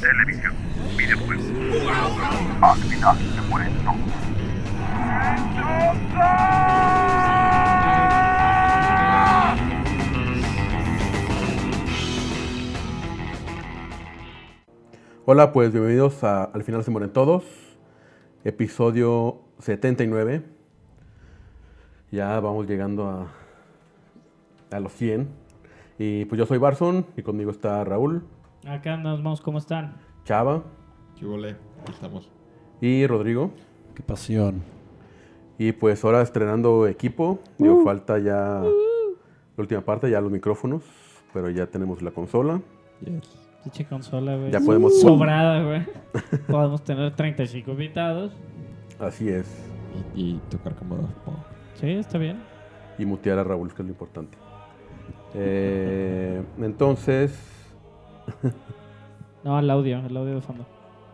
televisión, videojuegos, actividades que mueren todos. Hola, pues bienvenidos a Al final se mueren todos, episodio 79. Ya vamos llegando a los 100. Y pues yo soy Barson y conmigo está Raúl, Acá andamos, ¿cómo están? Chava ¿Qué huele? Aquí estamos. y Rodrigo. Qué pasión. Y pues ahora estrenando equipo, digo, falta ya la última parte, ya los micrófonos, pero ya tenemos la consola. Yes. Pinche consola, güey. Ya podemos- Sobrada, güey. Podemos tener 35 invitados. Así es. Y tocar como Daft Punk. Sí, está bien. Y mutear a Raúl, que es lo importante. Entonces, No, el audio de fondo.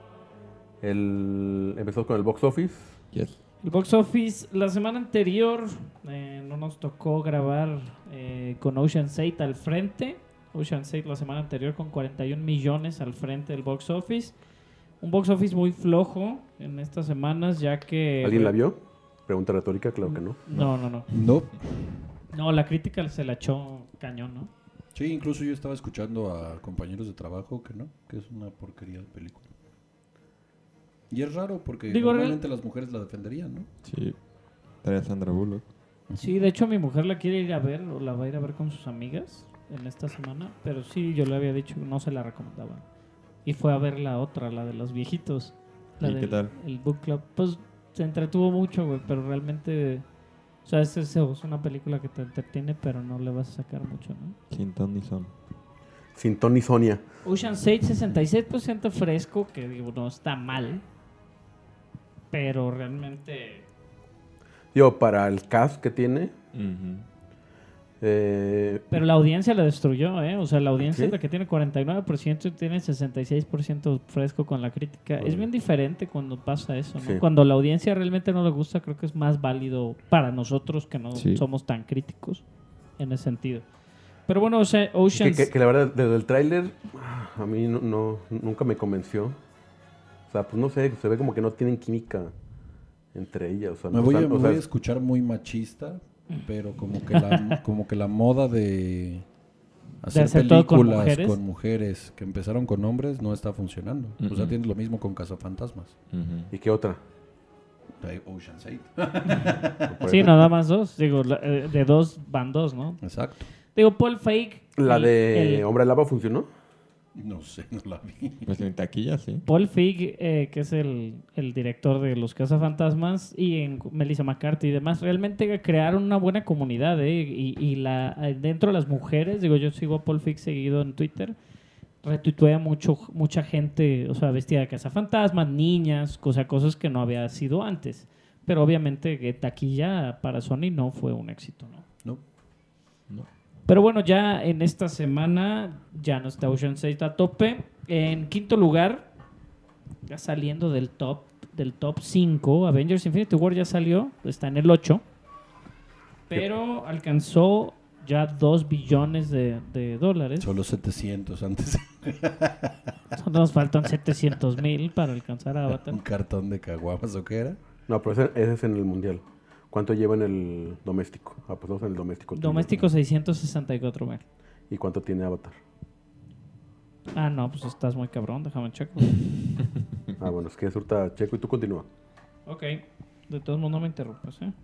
empezó con el box office. Yes. El box office, la semana anterior no nos tocó grabar con Ocean's 8 al frente. Ocean's 8 la semana anterior con 41 millones al frente del box office. Un box office muy flojo en estas semanas, ya que... ¿Alguien la vio? Pregunta retórica, claro que no. No. No. No, la crítica se la echó cañón, ¿no? Sí, incluso yo estaba escuchando a compañeros de trabajo que no, que es una porquería de película. Y es raro porque Digo, normalmente las mujeres la defenderían, ¿no? Sí. Estaría Sandra Bullock. Sí, de hecho mi mujer la quiere ir a ver, o la va a ir a ver con sus amigas en esta semana, pero sí, yo le había dicho que no se la recomendaba. Y fue a ver la otra, la de los viejitos. La ¿Y qué tal? El Book Club. Pues se entretuvo mucho, güey, pero realmente... O sea, es una película que te entretiene, pero no le vas a sacar mucho, ¿no? Sin ton ni son. Sin Tony Sonia. Ocean's 8, 66% fresco, que digo, no está mal. Pero realmente... Digo, para el cast que tiene, Pero la audiencia la destruyó, ¿eh? O sea, la audiencia ¿Sí? es la que tiene 49% y tiene 66% fresco con la crítica. Muy Es bien. bien diferente cuando pasa eso, ¿no? Sí. Cuando la audiencia realmente no le gusta, creo que es más válido para nosotros que no Sí. somos tan críticos en ese sentido. Pero bueno, o sea, Ocean's... que la verdad, desde el tráiler, a mí nunca me convenció. O sea, pues no sé, se ve como que no tienen química entre ellas. O sea, Me no, voy, o sea, a, me o sea, voy a escuchar muy machista, pero como que la moda de hacer hacer todo con películas mujeres. con mujeres que empezaron con hombres no está funcionando. O sea, tienes lo mismo con Cazafantasmas. ¿Y qué otra? Hay Ocean's 8. Sí, nada más dos. Digo, de dos van dos, ¿no? Exacto. Digo, Paul Feig... ¿La de el- Hombre Lava funcionó? No sé, no la vi. Pues en taquilla, sí. Paul Feig, que es el director de Los Cazafantasmas, y en Melissa McCarthy y demás, realmente crearon una buena comunidad, dentro de las mujeres, digo, yo sigo a Paul Feig seguido en Twitter, retuitea mucha gente, o sea, vestida de cazafantasmas, niñas, cosas que no había sido antes. Pero obviamente taquilla para Sony no fue un éxito, ¿no? No. Pero bueno, ya en esta semana ya no está Ocean's 8 a tope. En quinto lugar, ya saliendo del top 5, Avengers Infinity War ya salió, está en el 8. Pero alcanzó ya 2 billones de dólares. Solo 700 antes. Nos faltan 700,000 para alcanzar a Avatar. Un cartón de caguamas o qué era. No, pero ese es en el mundial. ¿Cuánto lleva en el doméstico? Ah, pues vamos en el doméstico. Doméstico 664,000. ¿Y cuánto tiene Avatar? Ah, no, pues estás muy cabrón, déjame checo. Ah, bueno, es que es ahorita checo y tú continúa. Ok, de todos modos no me interrumpas, ¿eh?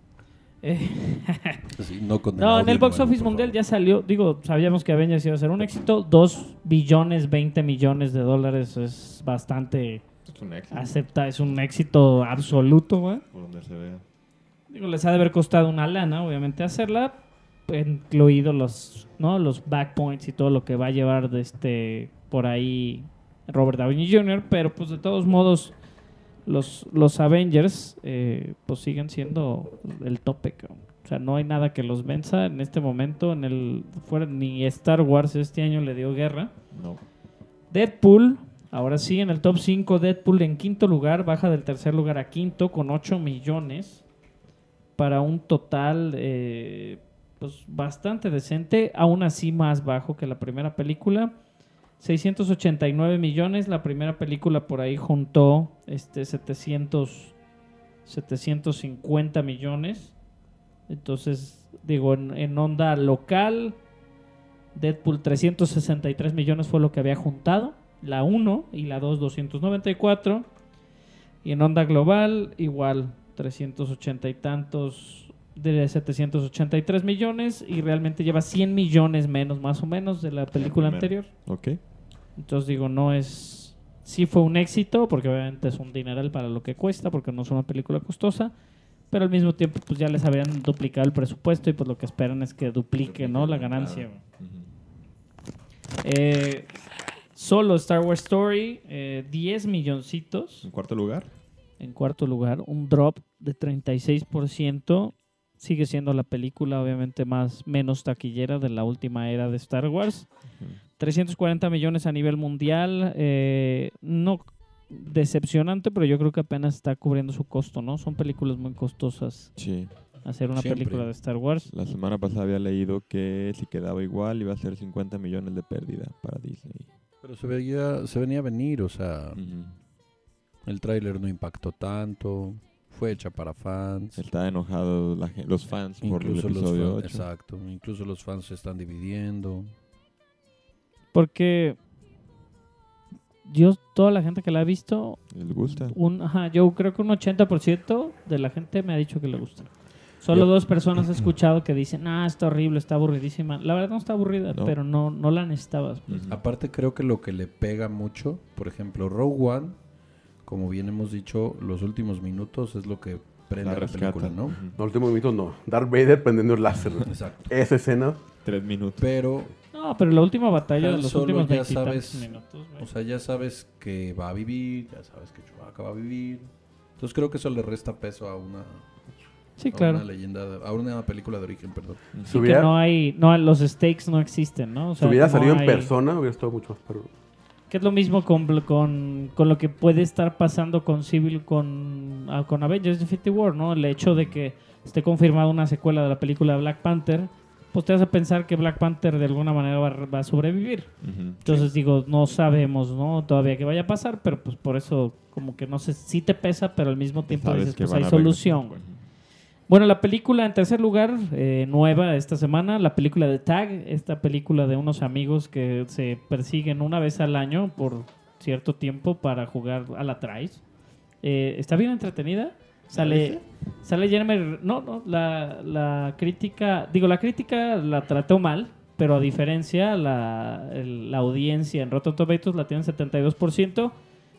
Sí, no, con No, en audio el box nuevo, office por mundial favor. ya salió, digo, sabíamos que Avengers iba a ser un éxito, 2 billones 20 millones de dólares es bastante Es un éxito. es un éxito absoluto, güey. Por donde se vea. Digo, les ha de haber costado una lana, obviamente, hacerla, incluido los backpoints y todo lo que va a llevar por ahí Robert Downey Jr., pero pues de todos modos los Avengers pues siguen siendo el tope, cabrón. O sea, no hay nada que los venza en este momento. Ni Star Wars este año le dio guerra. No. Deadpool, ahora sí, en el top 5, Deadpool en quinto lugar, baja del tercer lugar a quinto con 8 millones para un total pues bastante decente, aún así más bajo que la primera película. 689 millones. La primera película por ahí juntó 750 millones. Entonces, digo, en onda local, Deadpool 363 millones fue lo que había juntado. La 1 y la 2, 294. Y en onda global, igual, 380 y tantos de 783 millones. Y realmente lleva 100 millones menos, más o menos, de la película anterior. Ok. Entonces, digo, no es... Sí fue un éxito, porque obviamente es un dineral para lo que cuesta, porque no es una película costosa. Pero al mismo tiempo, pues ya les habían duplicado el presupuesto y pues lo que esperan es que duplique, ¿no? La ganancia. Solo Star Wars Story, 10 milloncitos. ¿En cuarto lugar? En cuarto lugar, un drop de 36%. Sigue siendo la película, obviamente, menos taquillera de la última era de Star Wars. 340 millones a nivel mundial. No decepcionante, pero yo creo que apenas está cubriendo su costo, ¿no? Son películas muy costosas Sí. hacer una Siempre. película de Star Wars. La semana pasada había leído que si quedaba igual iba a ser 50 millones de pérdida para Disney. Pero se venía a venir, o sea, Ujú. el tráiler no impactó tanto, fue hecha para fans. Está enojado los fans por el Incluso los episodio fans, 8. exacto, incluso los fans se están dividiendo. Porque toda la gente que la ha visto, ¿Les gusta? yo creo que un 80% de la gente me ha dicho que le gusta. Solo Yo- 2 personas he escuchado que dicen, está horrible, está aburridísima. La verdad no está aburrida, No. pero no la necesitabas. Ujú. Aparte creo que lo que le pega mucho, por ejemplo, Rogue One, como bien hemos dicho, los últimos minutos es lo que prende la rescata. película, ¿no? Ujú. Los últimos minutos no. Darth Vader prendiendo el láser. Exacto. Esa escena. 3 minutos. Pero, No, pero la última batalla de Han los Solo últimos ya 20 y tantos sabes, minutos. güey. o sea, ya sabes que va a vivir, ya sabes que Chewbacca va a vivir. Entonces creo que eso le resta peso a una, Sí, a claro. una leyenda, a una película de origen, perdón. Si Que hubiera, los stakes no existen, ¿no? O si sea, hubiera no salido en hay- persona, hubiera estado mucho más perro. Que es lo mismo con lo que puede estar pasando con Civil, con Avengers Infinity War, ¿no? El hecho de que esté confirmada una secuela de la película de Black Panther, pues te hace pensar que Black Panther de alguna manera va a sobrevivir. Ujú. Entonces digo, no sabemos, ¿no? Todavía qué vaya a pasar, pero pues por eso como que no sé, sí te pesa, pero al mismo tiempo Sabes dices, que pues van hay a solución, regresar. güey. Bueno, la película en tercer lugar, nueva esta semana, la película de Tag, esta película de unos amigos que se persiguen una vez al año por cierto tiempo para jugar a la Trice. Está bien entretenida. Sale Jeremy... No, la crítica... Digo, la crítica la trató mal, pero a diferencia, la audiencia en Rotten Tomatoes la tiene 72%.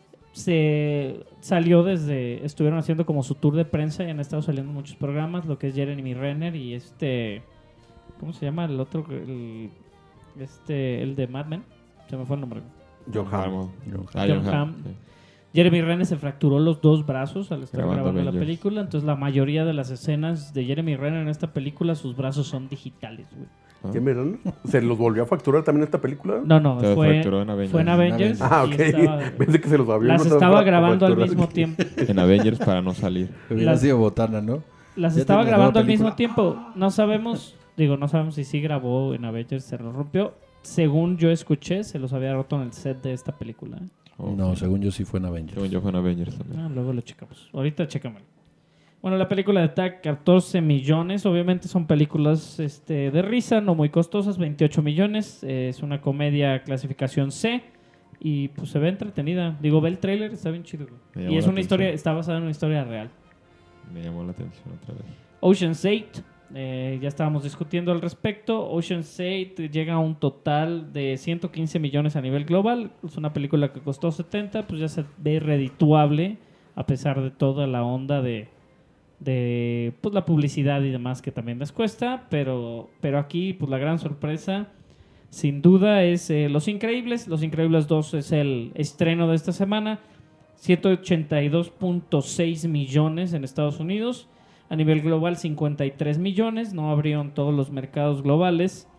Estuvieron haciendo como su tour de prensa y han estado saliendo muchos programas, lo que es Jeremy Renner y ¿cómo se llama el otro? El de Mad Men, se me fue el nombre. John Hamm. Hamm. John John Hamm, Hamm. sí. Jeremy Renner se fracturó los 2 brazos al estar Grabando grabando la Avengers. película, entonces la mayoría de las escenas de Jeremy Renner en esta película, sus brazos son digitales, güey. Ah. ¿Qué miran? ¿Se los volvió a facturar también esta película? No, Se fue fracturó en Avengers. fue en Avengers. Ah, y ok. estaba- Pensé que se los había las estaba grabando al mismo tiempo. En Avengers para no salir. Hubiera Las- sido botana, ¿no? Las Ya estaba tenía grabando nueva al mismo película. tiempo. No sabemos si sí grabó en Avengers, se lo rompió. Según yo escuché, se los había roto en el set de esta película. Ok. No, según yo sí fue en Avengers. Según yo fue en Avengers también. Luego lo checamos. Ahorita chécamelo. Bueno, la película de Tag, 14 millones. Obviamente son películas de risa, no muy costosas, 28 millones. Es una comedia clasificación C. Y pues se ve entretenida. Digo, ve el tráiler, está bien chido. güey. Me Y llamó es la una historia, atención. está basada en una historia real. Me llamó la atención otra vez. Ocean's 8, ya estábamos discutiendo al respecto. Ocean's 8 llega a un total de 115 millones a nivel global. Es una película que costó 70, pues ya se ve redituable a pesar de toda la onda de pues la publicidad y demás que también les cuesta. Pero aquí pues la gran sorpresa sin duda es Los Increíbles. Los Increíbles 2 es el estreno de esta semana. 182.6 millones en Estados Unidos. A nivel global, 53 millones. No abrieron todos los mercados globales.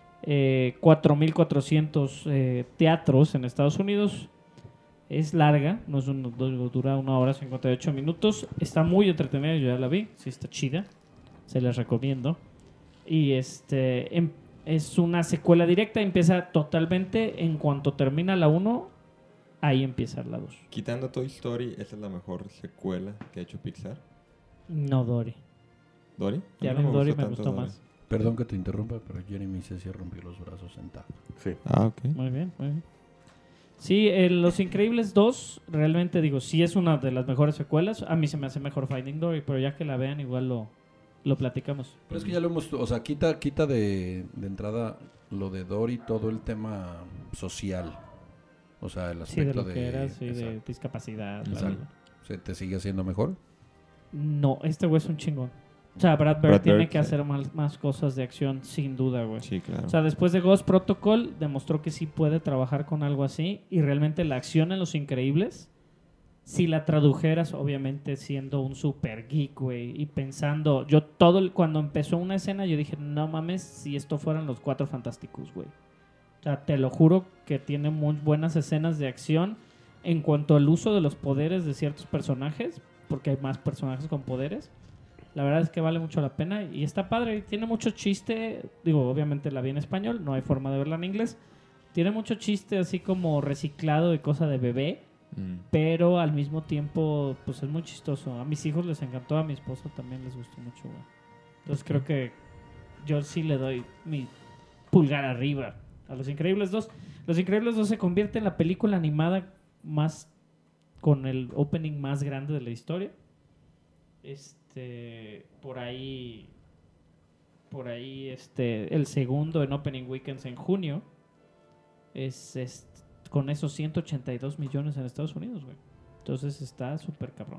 4.400 teatros en Estados Unidos. Es larga, dura 1 hora 58 minutos. Está muy entretenida, yo ya la vi. Sí, está chida. Se les recomiendo. Y Es una secuela directa, empieza totalmente en cuanto termina la 1, ahí empieza la 2. Quitando Toy Story, ¿esa es la mejor secuela que ha hecho Pixar? No Dory. ¿Dory? Ya A mí ven, no Dory me tanto gustó Dory. más. Perdón que te interrumpa, pero Jeremy se rompió los brazos sentado. Sí. Ah, ok. Muy bien, muy bien. Sí, Los Increíbles 2, realmente digo, sí es una de las mejores secuelas. A mí se me hace mejor Finding Dory, pero ya que la vean igual lo platicamos. Pero es que ya lo hemos... O sea, quita de entrada lo de Dory, todo el tema social. O sea, el Sí, de aspecto lo que era, sí, de exacto. discapacidad. bla, Exacto. bla, bla. ¿Se te sigue haciendo mejor? No, este güey es un chingón. O sea, Brad Bird Brad tiene Bird, que sí. hacer más cosas de acción, sin duda, güey. Sí, claro. O sea, después de Ghost Protocol, demostró que sí puede trabajar con algo así. Y realmente la acción en Los Increíbles, si la tradujeras, obviamente siendo un super geek, güey, y pensando, cuando empezó una escena, yo dije, no mames, si esto fueran los Cuatro Fantásticos, güey. O sea, te lo juro que tiene muy buenas escenas de acción en cuanto al uso de los poderes de ciertos personajes, porque hay más personajes con poderes. La verdad es que vale mucho la pena y está padre. Y tiene mucho chiste. Digo, obviamente la vi en español, no hay forma de verla en inglés. Tiene mucho chiste así como reciclado y cosa de bebé, pero al mismo tiempo, pues es muy chistoso. A mis hijos les encantó, a mi esposa también les gustó mucho, güey. Entonces creo que yo sí le doy mi pulgar arriba a Los Increíbles 2. Los Increíbles 2 se convierte en la película animada más con el opening más grande de la historia. Por ahí el segundo en opening weekends en junio es con esos 182 millones en Estados Unidos, güey. Entonces está súper cabrón.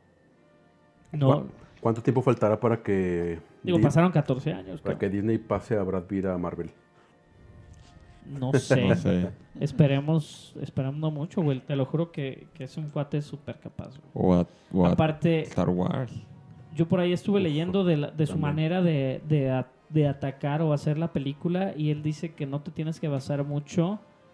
No, ¿Cuánto tiempo faltará para que pasaron 14 años. para que Disney pase a Brad Pitt a Marvel? No sé. No sé. Esperemos no mucho, güey. Te lo juro que es un cuate súper capaz, güey. O a Aparte, Star Wars. yo por ahí estuve leyendo de su también. manera de atacar o hacer la película y él dice que no te tienes que basar mucho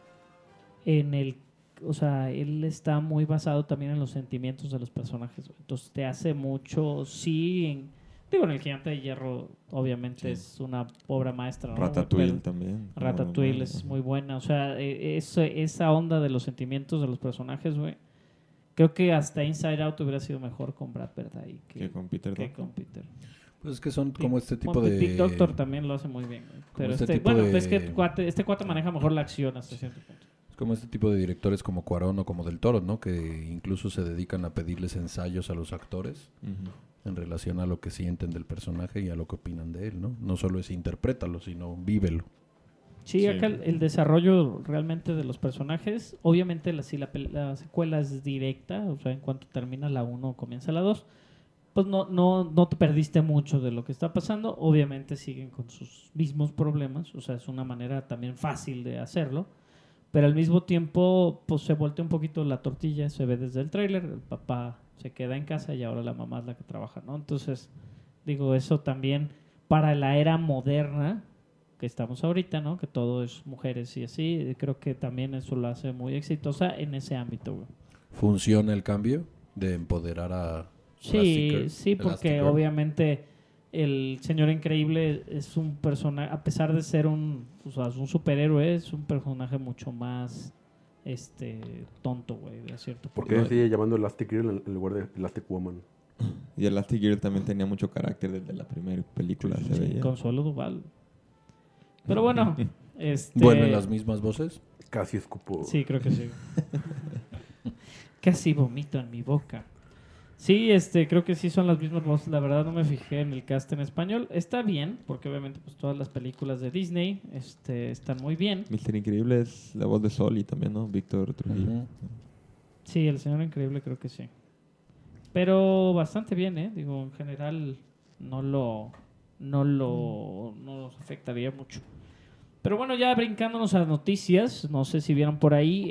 en el... O sea, él está muy basado también en los sentimientos de los personajes, güey. Entonces te hace mucho, en El Gigante de Hierro obviamente Sí. es una obra maestra, ¿no? Ratatouille Pero también. Ratatouille es muy buena. O sea, esa onda de los sentimientos de los personajes, güey. Creo que hasta Inside Out hubiera sido mejor con Brad Pitt ahí Que con Peter que Doctor. con Peter. Pues es que son como este tipo Bueno, de... Big Doctor también lo hace muy bien, güey. Pero este tipo de- es que este cuate maneja mejor la acción hasta cierto punto. Es como este tipo de directores como Cuarón o como Del Toro, ¿no? Que incluso se dedican a pedirles ensayos a los actores Ujú. en relación a lo que sienten del personaje y a lo que opinan de él, ¿no? No solo es interprétalo, sino vívelo. Sí, Sí. acá el desarrollo realmente de los personajes, obviamente la secuela es directa, o sea, en cuanto termina la 1 comienza la 2, pues no te perdiste mucho de lo que está pasando, obviamente siguen con sus mismos problemas, o sea, es una manera también fácil de hacerlo, pero al mismo tiempo pues se voltea un poquito la tortilla, se ve desde el tráiler, el papá se queda en casa y ahora la mamá es la que trabaja, ¿no? Entonces, digo, eso también para la era moderna que estamos ahorita, ¿no? Que todo es mujeres y así, creo que también eso lo hace muy exitosa en ese ámbito, güey. ¿Funciona el cambio de empoderar a Sí, sí, porque Elastigirl? obviamente el Señor Increíble es un personaje, a pesar de ser un superhéroe, es un personaje mucho más tonto, güey, de cierto ¿Por punto. qué sigue llamando Elastic Girl en lugar de Elastic Woman? Y Elastigirl también tenía mucho carácter desde la primera película, se Sí, veía. Consuelo Duval. Pero bueno, Bueno, en las mismas voces. Casi escupo. Sí, creo que sí. Casi vomito en mi boca. Sí, creo que sí son las mismas voces. La verdad no me fijé en el cast en español. Está bien, porque obviamente pues todas las películas de Disney están muy bien. Mr. Increíble es la voz de Sol y también, ¿no? Víctor Trujillo. Ujú. Sí, el Señor Increíble creo que sí. Pero bastante bien, ¿eh? Digo, en general no nos afectaría mucho. Pero bueno, ya brincándonos a las noticias, no sé si vieron por ahí,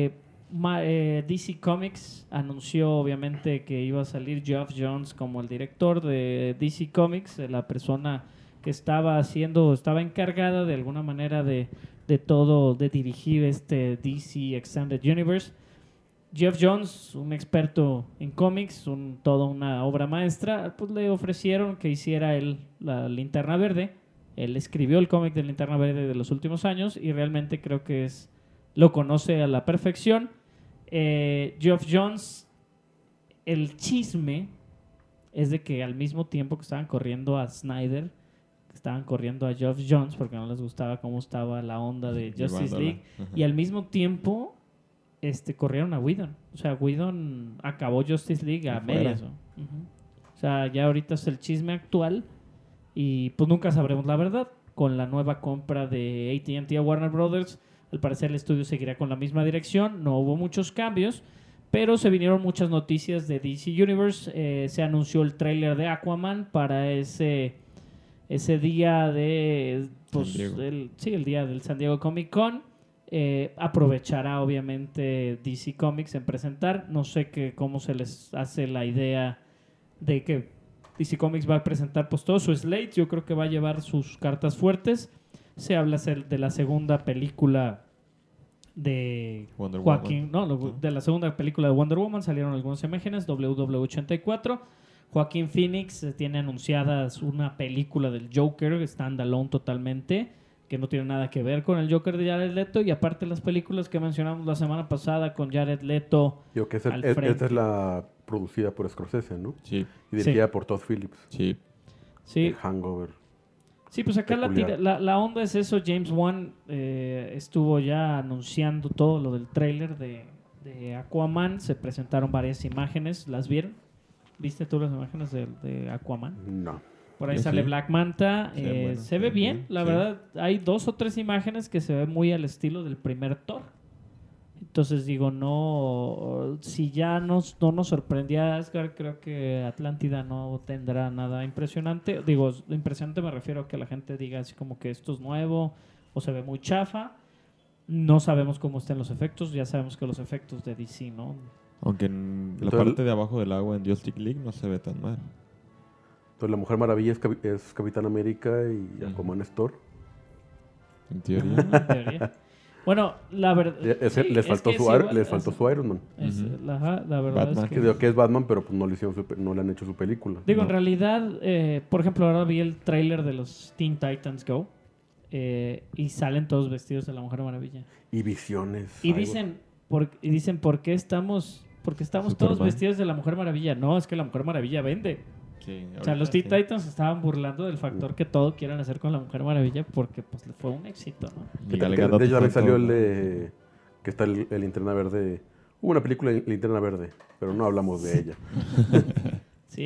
DC Comics anunció obviamente que iba a salir Geoff Johns como el director de DC Comics, la persona que estaba encargada de alguna manera de dirigir este DC Extended Universe. Geoff Johns, un experto en cómics, toda una obra maestra, pues le ofrecieron que hiciera él la Linterna Verde, Él escribió el cómic de Linterna Verde de los últimos años y realmente creo que lo conoce a la perfección. Geoff Johns, el chisme es de que al mismo tiempo que estaban corriendo a Snyder, estaban corriendo a Geoff Johns porque no les gustaba cómo estaba la onda de Justice League, y al mismo tiempo corrieron a Whedon. O sea, Whedon acabó Justice League a medias. O sea, ya ahorita es el chisme actual y pues nunca sabremos la verdad. Con la nueva compra de AT&T a Warner Brothers, al parecer el estudio seguirá con la misma dirección, no hubo muchos cambios, pero se vinieron muchas noticias de DC Universe. Se anunció el tráiler de Aquaman para ese día de pues, el día del San Diego Comic Con. Aprovechará obviamente DC Comics en presentar. No sé cómo se les hace la idea de que DC Comics va a presentar pues todo su slate. Yo creo que va a llevar sus cartas fuertes. Se habla de la segunda película de de la segunda película de Wonder Woman. Salieron algunas imágenes. WW84. Joaquín Phoenix tiene anunciadas una película del Joker, standalone totalmente, que no tiene nada que ver con el Joker de Jared Leto, y aparte las películas que mencionamos la semana pasada con Jared Leto. Yo que esta es la producida por Scorsese, ¿no? Sí. Y dirigida por Todd Phillips. Sí. El Hangover. Sí, pues acá la onda es eso. James Wan estuvo ya anunciando todo lo del tráiler de Aquaman. Se presentaron varias imágenes. ¿Las vieron? ¿Viste tú las imágenes de Aquaman? No. Por ahí sale Black Manta. Se ve bien, bien, la verdad. Hay 2 o 3 imágenes que se ven muy al estilo del primer Thor. Entonces digo, no, si ya no nos sorprendía Asgard, creo que Atlántida no tendrá nada impresionante. Digo, impresionante me refiero a que la gente diga así como que esto es nuevo o se ve muy chafa. No sabemos cómo estén los efectos. Ya sabemos que los efectos de DC, ¿no? Aunque en la parte de abajo del agua en Justice League no se ve tan mal. Entonces la Mujer Maravilla es Capitán América y Aquaman es Thor. En teoría. En teoría. Bueno, la verdad... Les faltó su Iron Man. La verdad Batman. es que... Que es Batman, pero pues no le han hecho su película. Digo, en realidad, por ejemplo, ahora vi el tráiler de los Teen Titans Go y salen todos vestidos de la Mujer Maravilla. Y visiones. Y dicen, ¿por qué estamos todos vestidos de la Mujer Maravilla? No, es que la Mujer Maravilla vende. Sí, O sea, los Teen Titans estaban burlando del factor que todo quieren hacer con la Mujer Maravilla porque pues fue un éxito, ¿no? De hecho, también salió el de... que está el Linterna Verde. Hubo una película de Linterna Verde, pero no hablamos de ella. Sí,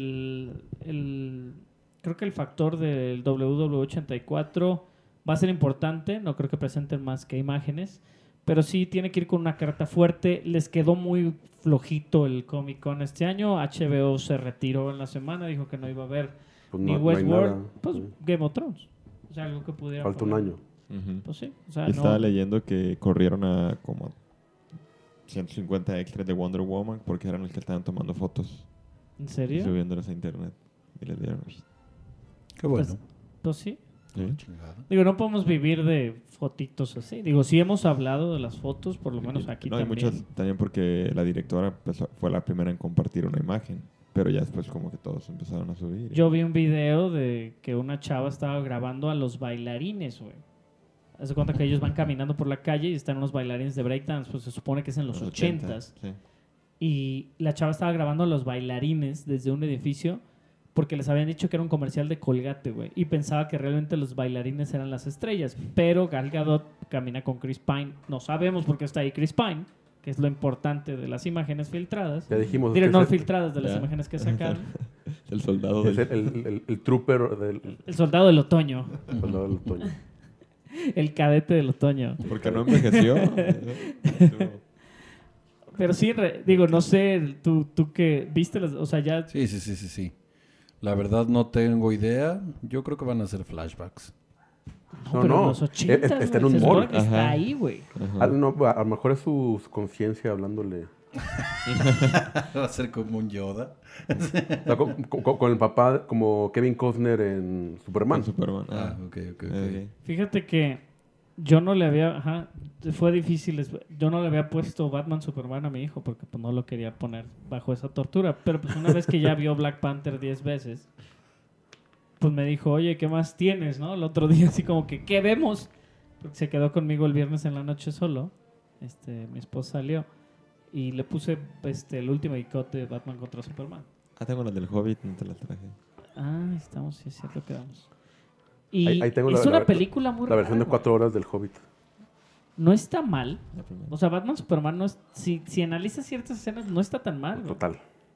creo que el factor del WW84 va a ser importante. No creo que presenten más que imágenes, pero sí tiene que ir con una carta fuerte. Les quedó muy flojito el Comic Con este año. HBO se retiró en la semana, dijo que no iba a haber Pues ni no hay Westworld, nada. pues Game of Thrones. O sea, algo que pudiera Falta un poner. año. Pues sí, o sea, Estaba no. leyendo que corrieron a como 150 extras de Wonder Woman porque eran los que estaban tomando fotos ¿En y serio? subiéndolas a internet. Y les dieron... Qué bueno. Pues sí. ¿Sí? Chingada. Digo, no podemos vivir de fotitos así. Digo, sí hemos hablado de las fotos, por lo menos aquí No, hay también. muchas también porque la directora fue la primera en compartir una imagen. Pero ya después como que todos empezaron a subir. Yo vi un video de que una chava estaba grabando a los bailarines, güey. Haz de cuenta que ellos van caminando por la calle y están unos bailarines de breakdance, pues se supone que es en los 80s. Sí. Y la chava estaba grabando a los bailarines desde un edificio porque les habían dicho que era un comercial de Colgate, güey. Y pensaba que realmente los bailarines eran las estrellas. Pero Gal Gadot camina con Chris Pine. No sabemos por qué está ahí Chris Pine, que es lo importante de las imágenes filtradas. Ya dijimos Diré, que no es filtradas, de las Ya. imágenes que sacaron. El soldado es del... el trooper del El soldado del otoño. soldado del otoño. El cadete del otoño. Porque no envejeció. Pero sí, digo, no sé, tú que viste las, o sea, ya... Sí. La verdad no tengo idea. Yo creo que van a ser flashbacks. No, pero no. en los 80 Está en un se supone mall. que está Ajá. ahí, güey. A lo mejor es su conciencia hablándole. Va a ser como un Yoda. O sea, con el papá, como Kevin Costner en Superman. Superman. Ah, ok. Fíjate que yo no le había, fue difícil, yo no le había puesto Batman Superman a mi hijo porque pues no lo quería poner bajo esa tortura, pero pues una vez que ya vio Black Panther 10 veces, pues me dijo, oye, ¿qué más tienes, no? El otro día así como que, ¿qué vemos? Porque se quedó conmigo el viernes en la noche solo. Mi esposa salió y le puse el último cut de Batman contra Superman. Tengo la del Hobbit, no te la traje. Estamos, sí es cierto, quedamos. Y ahí tengo es una película muy la versión de rara, 4 horas del Hobbit. no está mal. La primera. O sea, Batman Superman no es, si analizas ciertas escenas no está tan mal. güey. Total.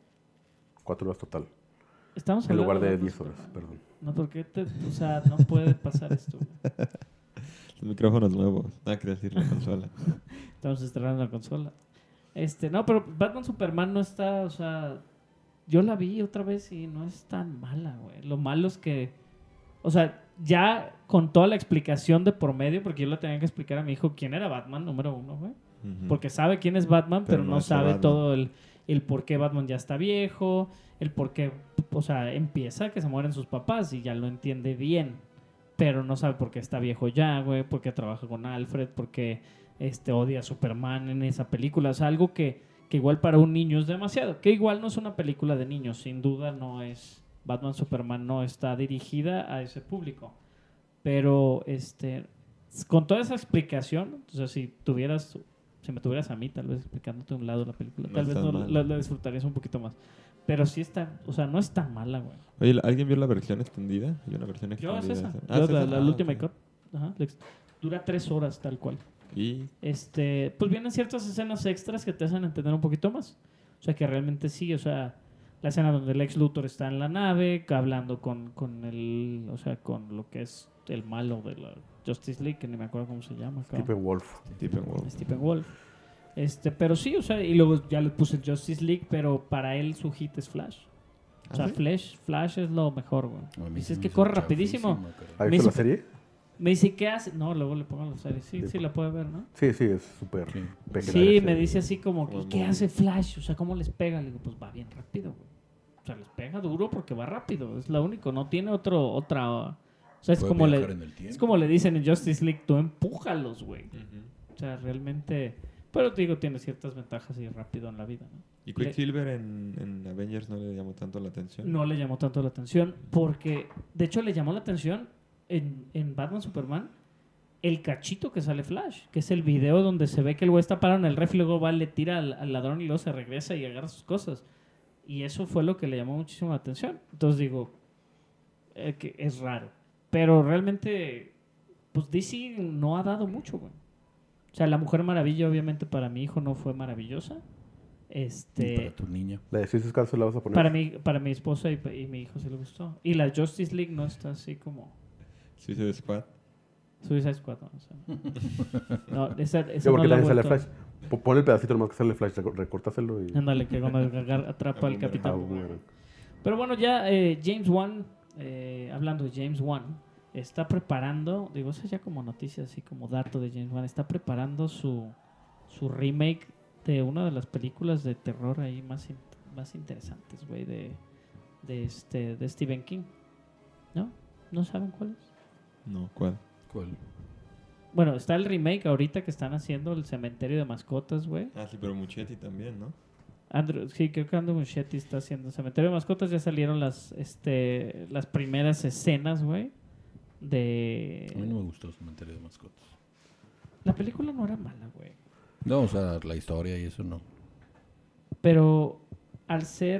4 horas total. Estamos En lugar hablando de Batman 10 horas, Superman. perdón. No, porque o sea, no puede pasar esto. güey. Los micrófonos nuevos. Quería decir la consola. Estamos estrenando la consola. No, pero Batman Superman no está, o sea, yo la vi otra vez y no es tan mala, güey. Lo malo es que, o sea, ya con toda la explicación de por medio, porque yo le tenía que explicar a mi hijo quién era Batman, número 1, güey. Ujú. Porque sabe quién es Batman, pero no es sabe Batman. todo el por qué Batman ya está viejo, el por qué, o sea, empieza que se mueren sus papás y ya lo entiende bien, pero no sabe por qué está viejo ya, güey, por qué trabaja con Alfred, por qué odia a Superman en esa película. O sea, algo que igual para un niño es demasiado, que igual no es una película de niños, sin duda no es, Batman Superman no está dirigida a ese público, pero con toda esa explicación, o sea, si me tuvieras a mí tal vez explicándote un lado de la película, No tal vez está no mal. la disfrutarías un poquito más, pero sí está, o sea, no es tan mala, güey. Oye, ¿alguien vio la versión extendida? Hay una versión Yo extendida. es esa, ¿Es yo, esa? la Ah, última ok. cut, dura 3 horas tal cual. Y Pues vienen ciertas escenas extras que te hacen entender un poquito más. O sea, que realmente sí, o sea, la escena donde el Lex Luthor está en la nave, hablando con el, o sea, con lo que es el malo de la Justice League, que ni me acuerdo cómo se llama. cabrón. Steppenwolf. Steppenwolf. Pero sí, o sea, y luego ya le puse Justice League, pero para él su hit es Flash. O sea, ¿sí? Flash es lo mejor, güey. A mí Dices se me que hizo corre rapidísimo. chafísima, caray. ¿Has Me visto la hizo- serie? Me dice, ¿qué hace? No, luego le pongo la serie. Sí, la puede ver, ¿no? Sí, es súper Sí. pequeña Sí, la me serie. dice así como, Como ¿y qué muy- hace Flash? O sea, ¿cómo les pega? Le digo, pues va bien rápido, güey. O sea, les pega duro porque va rápido. Es lo único. No tiene otra... O sea, Puede viajar en el tiempo. es como le dicen en Justice League, tú empújalos, güey. Ujú. O sea, realmente... Pero te digo, tiene ciertas ventajas y rápido en la vida, ¿no? ¿Y Quicksilver en Avengers no le llamó tanto la atención? No le llamó tanto la atención porque, de hecho, le llamó la atención en Batman Superman el cachito que sale Flash, que es el video donde se ve que el güey está parado en el refri y luego va, le tira al ladrón y luego se regresa y agarra sus cosas. Y eso fue lo que le llamó muchísimo la atención. Entonces digo, que es raro. Pero realmente, pues DC no ha dado mucho, güey. O sea, La Mujer Maravilla obviamente para mi hijo no fue maravillosa. Y para tu niña. La de Suicide Squad se la vas a poner. Para mi esposa y mi hijo sí le gustó. Y la Justice League no está así como Suicide Squad. Suicide Squad. No, o sea, no, esa Yo, porque no la he también sale vuelto- Flash. Pon el pedacito nomás que sale Flash, recórtaselo y... Ándale, que cuando atrapa al Ah, capitán. boomerang. Pero bueno, ya James Wan, hablando de James Wan, está preparando, digo, eso es ya como noticia, así como dato de James Wan, está preparando su remake de una de las películas de terror ahí más interesantes, güey, de Stephen King. ¿No? ¿No saben cuál es? No, ¿cuál? ¿Cuál? Bueno, está el remake ahorita que están haciendo el Cementerio de Mascotas, güey. Sí, pero Muschietti también, ¿no? Sí, creo que Andrew Muschietti está haciendo Cementerio de Mascotas. Ya salieron las primeras escenas, güey. A mí no me gustó Cementerio de Mascotas. La película no era mala, güey. No, o sea, la historia y eso no. Pero al ser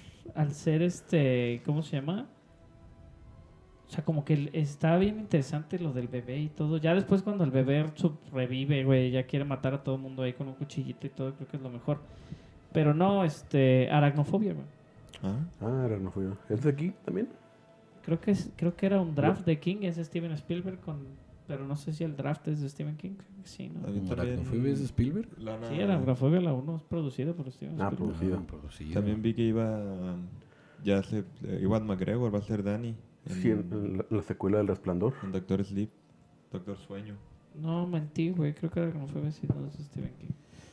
¿cómo se llama? O sea, como que está bien interesante lo del bebé y todo. Ya después cuando el bebé revive, güey, ya quiere matar a todo el mundo ahí con un cuchillito y todo, creo que es lo mejor. Pero no, Aracnofobia, güey. Ahora no fui yo. ¿Es de aquí también? Creo que era un draft de King, es de Steven Spielberg, pero no sé si el draft es de Stephen King. Creo que sí, ¿no? También ¿Aracnofobia es de Spielberg? Sí, Aracnofobia la 1 es producida por Steven Ah, Spielberg. producido. Producido. También vi que iba Iwan McGregor, va a ser Danny Sí, en la secuela del Resplandor. en Doctor Sleep, Doctor Sueño. No, mentí, güey. Creo que Aracnofobia sí no es de Stephen King.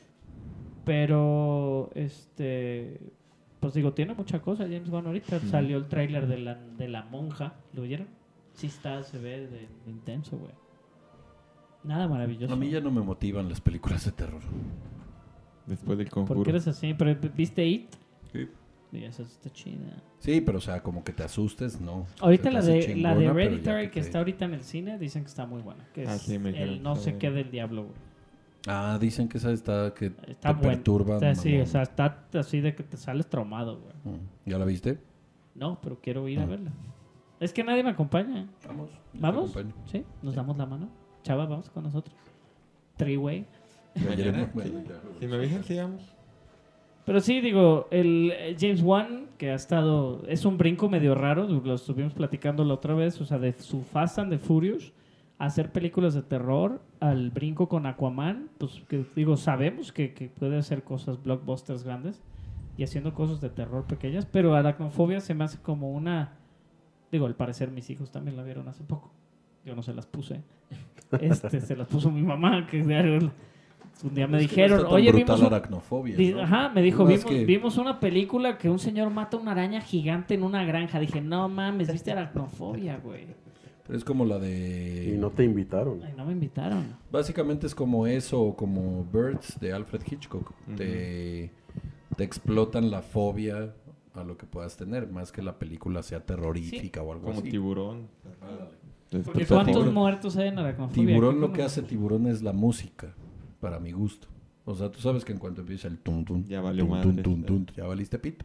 Pero, pues digo, tiene mucha cosa James Wan ahorita. Salió el tráiler de la monja. ¿Lo vieron? Sí se ve de intenso, güey. Nada maravilloso. A mí ya no me motivan las películas de terror. Después del Conjuro. ¿Por qué eres así? ¿Pero viste It? Sí. Y esa está chida. Sí, pero o sea, como que te asustes, no. Ahorita Se te la hace de chingona, pero ya Hereditary que te- está ahorita en el cine, dicen que está muy buena. Que es sí, me dijeron el no que sé está qué buena. del diablo, güey. Ah, dicen que esa está que Está te buena. perturba. Está así, mamón. o sea, está así de que te sales traumado, güey. ¿Ya la viste? No, pero quiero ir a verla. Es que nadie me acompaña. Vamos. yo te ¿Vamos? acompaño. Sí, nos damos la mano. Chava, vamos con nosotros. Three-way. Mañana, Bueno, sí. ya. Si me avisan, sigamos. Pero sí, digo, el James Wan, que ha estado... Es un brinco medio raro, lo estuvimos platicando la otra vez, o sea, de su Fast and the Furious a hacer películas de terror, al brinco con Aquaman, pues que digo, sabemos que puede hacer cosas blockbusters grandes y haciendo cosas de terror pequeñas, pero Aracnofobia se me hace como una... Digo, al parecer mis hijos también la vieron hace poco. Yo no se las puse. Se las puso mi mamá, que un día me Es que dijeron, no está tan oye, brutal vimos... aracnofobia, ¿no? Ajá, me dijo, No, es vimos, que- vimos una película que un señor mata una araña gigante en una granja. Dije, no mames, viste aracnofobia, güey. Pero es como la de... Y no te invitaron. Ay, no me invitaron. Básicamente es como eso, o como Birds de Alfred Hitchcock. Te explotan la fobia a lo que puedas tener, más que la película sea terrorífica o algo Como así. Tiburón. Porque Despertar ¿cuántos Tiburón. muertos hay en aracnofobia? Tiburón ¿Qué lo que conoces? hace Tiburón es la música, para mi gusto. O sea, tú sabes que en cuanto empieza el tum tum, Ya valió tum, madre. tum, tum, ya valiste pito.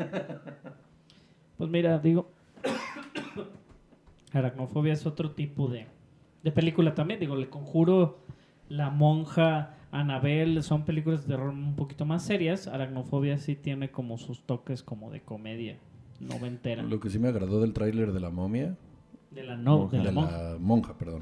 Pues mira, digo, aracnofobia es otro tipo de película también. Digo, Le Conjuro, La Monja, Annabelle, son películas de terror un poquito más serias. Aracnofobia sí tiene como sus toques como de comedia noventera. Lo que sí me agradó del tráiler de La Momia, De la de monja. la monja, perdón.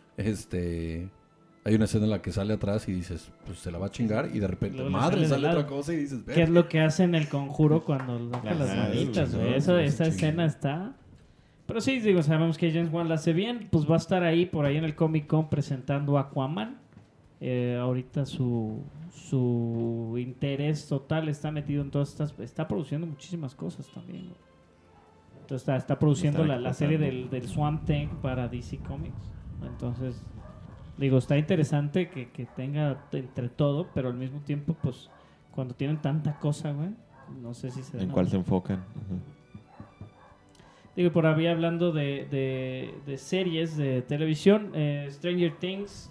Hay una escena en la que sale atrás y dices, pues se la va a chingar y de repente, Luego le madre, sale de sale lado. otra cosa y dices, ¿Qué es lo que hace en El Conjuro cuando saca las Ajá, manitas, eso güey? chingón, Esa eso escena chingón. está... Pero sí, digo, sabemos que James Wan la hace bien. Pues va a estar ahí, por ahí en el Comic Con presentando Aquaman. Ahorita su interés total está metido en todas estas... Está produciendo muchísimas cosas también, güey. Entonces está produciendo Está la serie explotando. del Swamp Thing para DC Comics. Entonces, digo, está interesante que tenga entre todo, pero al mismo tiempo, pues, cuando tienen tanta cosa, güey, no sé si se ¿En den cuál a- se enfocan? Ajá. Digo, por ahí hablando de series de televisión, Stranger Things,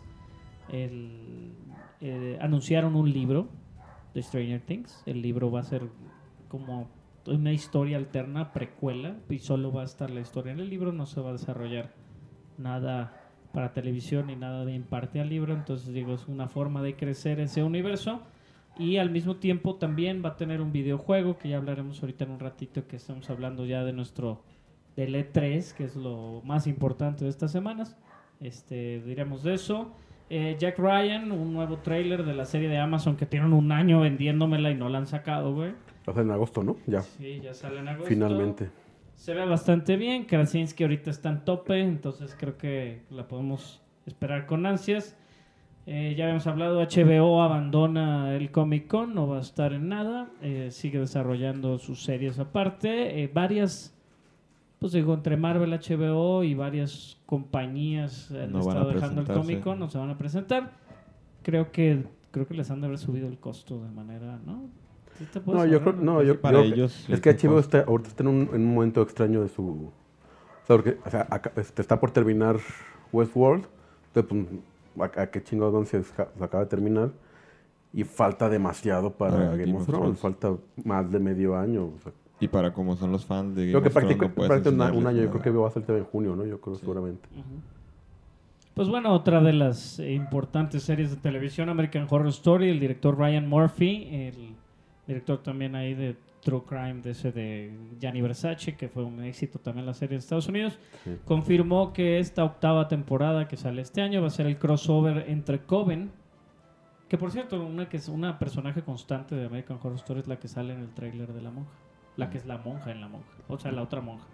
anunciaron un libro de Stranger Things. El libro va a ser como una historia alterna, precuela, y solo va a estar la historia en el libro, no se va a desarrollar nada para televisión ni nada de imparte al libro. Entonces, digo, es una forma de crecer ese universo. Y al mismo tiempo también va a tener un videojuego, que ya hablaremos ahorita en un ratito, que estamos hablando ya de del E3, que es lo más importante de estas semanas. Diremos de eso. Jack Ryan, un nuevo tráiler de la serie de Amazon que tienen un año vendiéndomela y no la han sacado, güey. Va a ser en agosto, ¿no? Ya, Sí, ya sale en agosto. finalmente. Se ve bastante bien. Krasinski ahorita está en tope, entonces creo que la podemos esperar con ansias. Ya habíamos hablado, HBO abandona el Comic Con, no va a estar en nada. Sigue desarrollando sus series aparte. Varias, pues digo, entre Marvel, HBO y varias compañías han No van a estado dejando el presentarse. Comic Con, no se van a presentar. Creo que les han de haber subido el costo de manera, ¿no? ¿Sí te puedes No, yo ahorrar? creo, no, Sí, yo para creo que- ellos, es que el HBO costo. ahorita está en un momento extraño de su... O sea, porque, está por terminar Westworld, entonces, pues, ¿a qué chingados vamos si se acaba de terminar? Y falta demasiado para Game of Thrones, falta más de medio año. O sea, Y para como son los fans de Game creo que of Thrones, no puedes prácticamente un enseñarles año, yo nada. creo que va a ser en junio, ¿no? Yo creo seguramente. Ujú. Pues bueno, otra de las importantes series de televisión, American Horror Story, el director Ryan Murphy, el director también ahí de True Crime de ese de Gianni Versace, que fue un éxito también la serie de Estados Unidos, Sí. confirmó que esta octava temporada que sale este año va a ser el crossover entre Coven, que por cierto, que es una personaje constante de American Horror Story es la que sale en el tráiler de la monja, la que es la monja en la monja, o sea, la otra monja.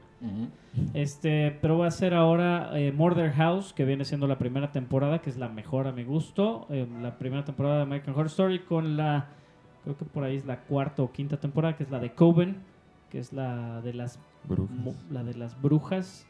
Pero va a ser ahora Murder House, que viene siendo la primera temporada, que es la mejor a mi gusto. La primera temporada de American Horror Story con creo que por ahí es la cuarta o quinta temporada, que es la de Coven, que es la de las brujas.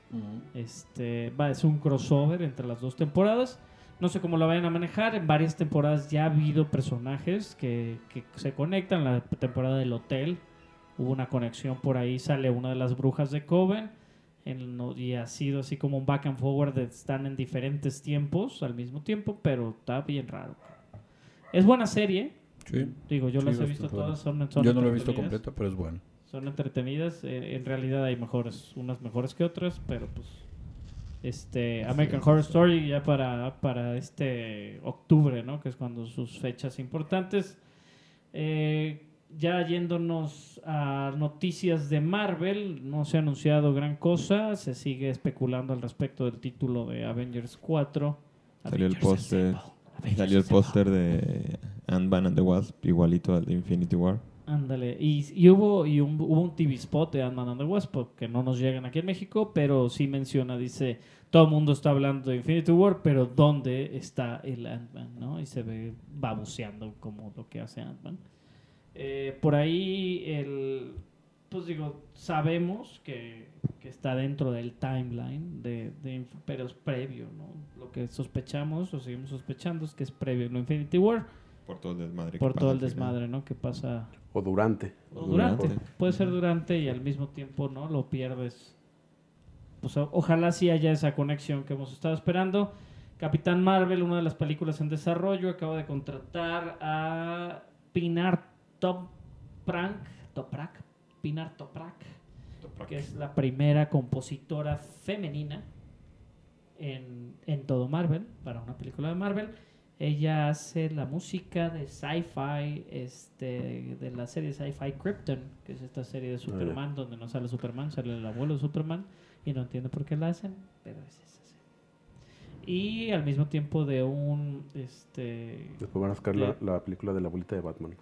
Es un crossover entre las dos temporadas. No sé cómo la vayan a manejar. En varias temporadas ya ha habido personajes que se conectan. La temporada del hotel, hubo una conexión por ahí, sale una de las brujas de Coven, y ha sido así como un back and forward, están en diferentes tiempos al mismo tiempo, pero está bien raro. Es buena serie, Sí. digo, yo Sí, las he bastante visto buena. todas, son Yo no lo he visto entretenidas. completo, pero es bueno. Son entretenidas, en realidad hay unas mejores que otras, pero pues American Horror Story ya para este octubre, ¿no? Que es cuando sus fechas importantes. Ya yéndonos a noticias de Marvel, no se ha anunciado gran cosa, se sigue especulando al respecto del título de Avengers 4. Salió el Avengers póster. Assemble. Salió el póster de Ant-Man and the Wasp, igualito al de Infinity War. Ándale, y hubo un TV spot de Ant-Man and the Wasp que no nos llegan aquí en México, pero sí menciona, dice, todo el mundo está hablando de Infinity War, pero ¿dónde está el Ant-Man? ¿No? Y se ve babuceando como lo que hace Ant-Man. Por ahí, pues digo, sabemos que está dentro del timeline, pero es previo, ¿no? Lo que sospechamos, o seguimos sospechando, es que es previo a Infinity War, Por todo el desmadre. por que todo pasa el al final. desmadre, ¿no? Que pasa... O durante. O durante. Durante. Puede ser durante y al mismo tiempo no lo pierdes. Pues ojalá sí haya esa conexión que hemos estado esperando. Capitán Marvel, una de las películas en desarrollo, acaba de contratar a Pinar Toprak, que es la primera compositora femenina en todo Marvel, para una película de Marvel. Ella hace la música de sci-fi, de la serie sci-fi Krypton, que es esta serie de Superman, donde no sale Superman, sale el abuelo de Superman, y no entiendo por qué la hacen, pero es esa serie. Y al mismo tiempo de un... Después van a sacar la película de la abuelita de Batman.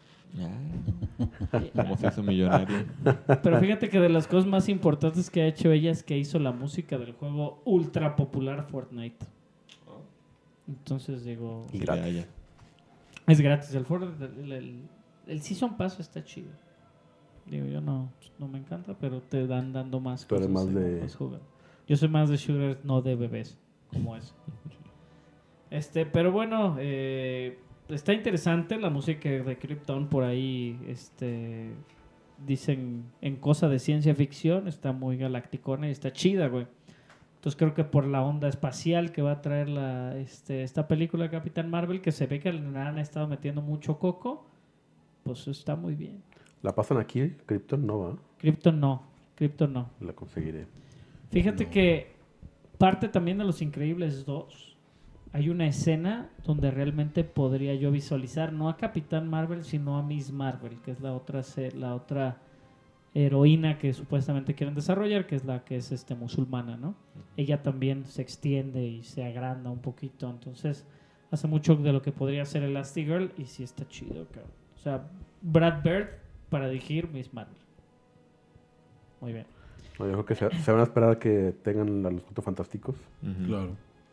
Como se hizo millonario. Pero fíjate que de las cosas más importantes que ha hecho ella es que hizo la música del juego ultra popular Fortnite. Entonces digo... Y gratis. Ya, ya. Es gratis. El Season Pass está chido. Digo, yo no me encanta, pero te dan dando más Tú eres cosas. más y de- puedes jugar. Yo soy más de shooters, no de bebés, como es. Pero bueno, está interesante la música de Krypton por ahí. Dicen en cosa de ciencia ficción, está muy galacticona y está chida, güey. Entonces creo que por la onda espacial que va a traer esta película de Capitán Marvel, que se ve que le han estado metiendo mucho coco, pues está muy bien. ¿La pasan aquí? ¿Krypton? No, va. Krypton no. La conseguiré. Fíjate No. que parte también de Los Increíbles 2, hay una escena donde realmente podría yo visualizar no a Capitán Marvel, sino a Miss Marvel, que es la otra heroína que supuestamente quieren desarrollar, que es la que es musulmana, ¿no? Ella también se extiende y se agranda un poquito, entonces hace mucho de lo que podría ser Elastigirl y sí está chido, cabrón. O sea, Brad Bird para dirigir Miss Marvel. Muy bien. No, yo creo que se van a esperar a que tengan a los Cuatro Fantásticos. Ujú. Claro.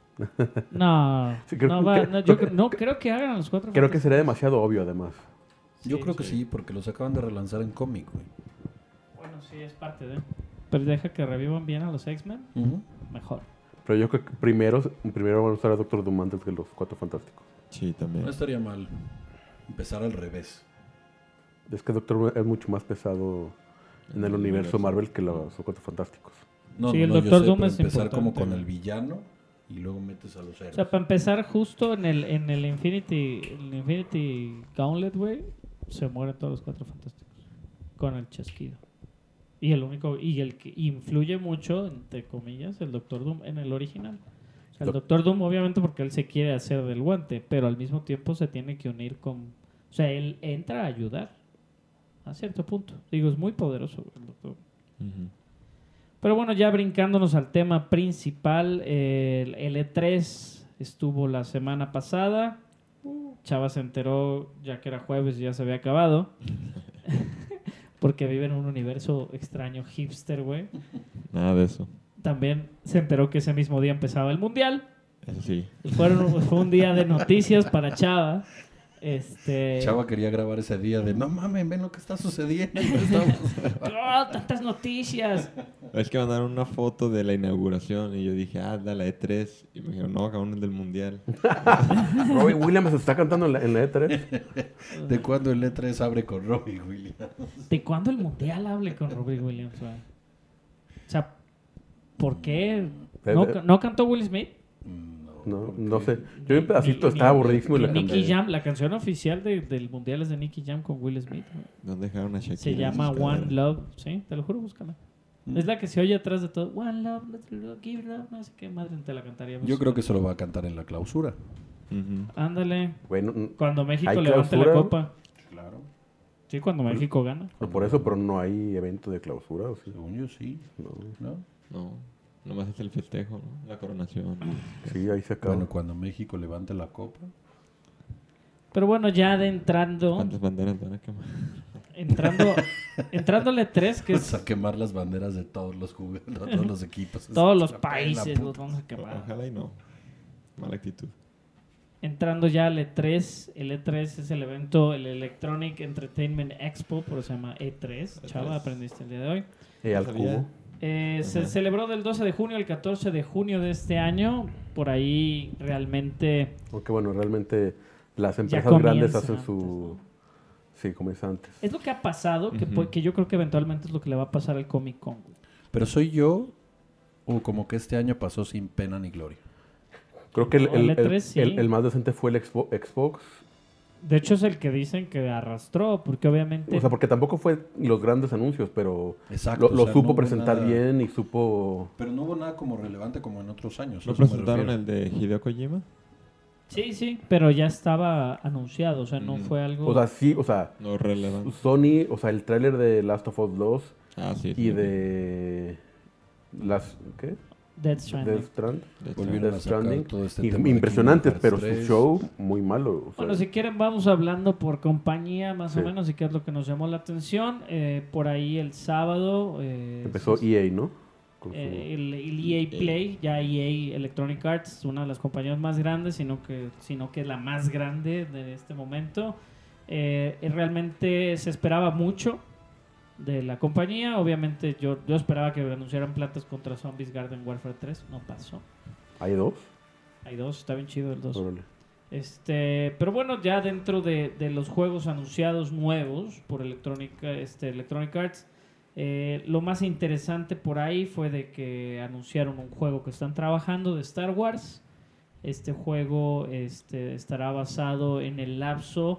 No, Sí, creo- no creo que hagan a los Cuatro Creo que Fantásticos. sería demasiado obvio, además. Yo Sí, creo que sí, porque los acaban de relanzar en cómic, güey. Bueno, sí, es parte de... Pero deja que revivan bien a los X-Men, mejor. Pero yo creo que primero van a usar a Doctor Doom antes que los Cuatro Fantásticos. Sí, también. No estaría mal empezar al revés. Es que Doctor Doom es mucho más pesado en el universo Marvel que los Cuatro Fantásticos. No, Sí, el yo Doctor sé, Doom pero es empezar importante, como con güey. el villano y luego metes a los héroes. O sea, para empezar, justo en el Infinity Gauntlet, güey, se mueren todos los Cuatro Fantásticos. Con el chasquido. Y el que influye mucho, entre comillas, el Doctor Doom en el original. O sea, el Doctor Doom, obviamente, porque él se quiere hacer del guante, pero al mismo tiempo se tiene que unir con... O sea, él entra a ayudar a cierto punto. Digo, es muy poderoso el Doctor Doom. Ujú. Pero bueno, ya brincándonos al tema principal, el E3 estuvo la semana pasada. Chava se enteró ya que era jueves y ya se había acabado. Porque vive en un universo extraño hipster, güey. Nada de eso. También se enteró que ese mismo día empezaba el mundial. Eso sí. Fue un día de noticias para Chava. Chava quería grabar ese día de no mames, ven lo que está sucediendo. Estamos... ¡Oh, tantas noticias! Es que mandaron una foto de la inauguración y yo dije, de la E3. Y me dijeron, no, cabrón, es del Mundial. Robin Williams está cantando en la E3. ¿De cuándo el E3 abre con Robbie Williams? ¿De cuándo el Mundial hable con Robbie Williams? Güey? O sea, ¿por qué? ¿No cantó Will Smith? No sé. Yo un pedacito estaba aburridísimo en la Nicky canción. Jam, la canción oficial del Mundial es de Nicky Jam con Will Smith. Güey. ¿Dónde dejaron a Shakira? Se llama One Love, sí, te lo juro, búscala. Es la que se oye atrás de todo. One Love, let's give love, no sé qué madre te la cantaríamos. Yo creo que se lo va a cantar en la clausura. Ándale. Bueno, Cuando México ¿hay levante la clausura? copa. Claro. Sí, cuando México gana. por eso, pero no hay evento de clausura, ¿o sí? Según yo sí. ¿No? No, nomás es el festejo, ¿no? La coronación. Sí, ahí se acaba. Bueno, cuando México levante la copa. Pero bueno, ya adentrando, ¿Cuántas banderas van a quemar? entrándole 3, que Vamos es a quemar las banderas de todos los todos los equipos. todos los La países puta. los vamos a quemar. Ojalá y no. Mala actitud. Entrando ya al E3, el E3 es el evento, el Electronic Entertainment Expo, por eso se llama E3. Chava, aprendiste el día de hoy. Al sabía. cubo. Se celebró del 12 de junio al 14 de junio de este año. Por ahí realmente... Porque bueno, realmente las Ya empresas comienza grandes hacen antes, su... ¿no? Sí, comienza antes. Es lo que ha pasado, que yo creo que eventualmente es lo que le va a pasar al Comic Con. Güey. Pero soy yo, o como que este año pasó sin pena ni gloria. Creo que No, el E3 sí. el más decente fue el Xbox. De hecho es el que dicen que arrastró, porque obviamente... O sea, porque tampoco fue los grandes anuncios, pero Exacto. lo o sea, supo no hubo presentar nada- bien y supo... Pero no hubo nada como relevante como en otros años. ¿No a eso me presentaron refiero. el de Hideo Kojima? Sí, pero ya estaba anunciado, o sea, no fue algo... O sea, sí, o sea, No relevante. Sony, o sea, el tráiler de Last of Us 2 Sí. y de... ¿Qué? Death Stranding. Death Strand. Volvieron a Death sacar Stranding. todo este Y tema de impresionantes, Kingdom pero Hearts su 3. show muy malo. O sea, Bueno, si quieren vamos hablando por compañía más o Sí. menos y qué es lo que nos llamó la atención. Por ahí el sábado... empezó EA, ¿no? Con su- el EA Play, ya EA Electronic Arts, una de las compañías más grandes, sino que la más grande de este momento. Realmente se esperaba mucho de la compañía. Obviamente yo esperaba que anunciaran Plantas contra Zombies Garden Warfare 3, no pasó. ¿Hay dos? Hay 2, está bien chido el 2. Órale. Pero bueno, ya dentro de los juegos anunciados nuevos por Electronic Arts, lo más interesante por ahí fue de que anunciaron un juego que están trabajando de Star Wars. Este juego estará basado en el lapso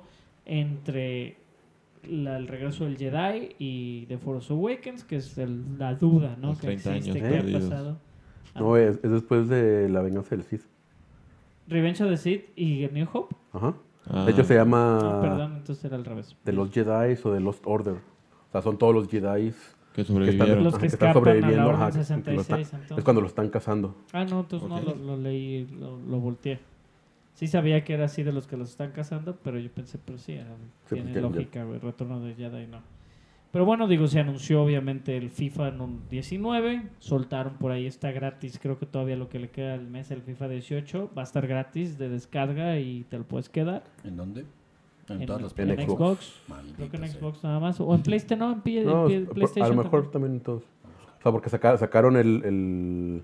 entre el regreso del Jedi y The Force Awakens, que es la duda, ¿no? Los Que 30 existe, años que ha perdidos. pasado. No, es después de La Venganza del Sith. Revenge of the Sith y New Hope. Ajá. Ah. De hecho se llama Perdón, entonces era al revés. de los Jedi o de Lost Order. O sea, son todos los Jedi Que sobrevivieron. Los que están escapan a la sobreviviendo. Orden ajá, que 66, es entonces. cuando lo están cazando. Ah, no, entonces Ok. no, lo leí, lo volteé. Sí sabía que era así de los que los están cazando, pero yo pensé, pero sí, tiene porque ya- lógica, güey, Retorno de Jedi, no. Pero bueno, digo, se anunció obviamente el FIFA 19, soltaron por ahí, está gratis, creo que todavía lo que le queda al mes, el FIFA 18, va a estar gratis de descarga y te lo puedes quedar. ¿En dónde? En En, todas las en En plataformas. Xbox, Maldita creo que en sea. Xbox nada más, o en PlayStation, no, No, en PlayStation a lo mejor también. también todos. O sea, porque sacaron el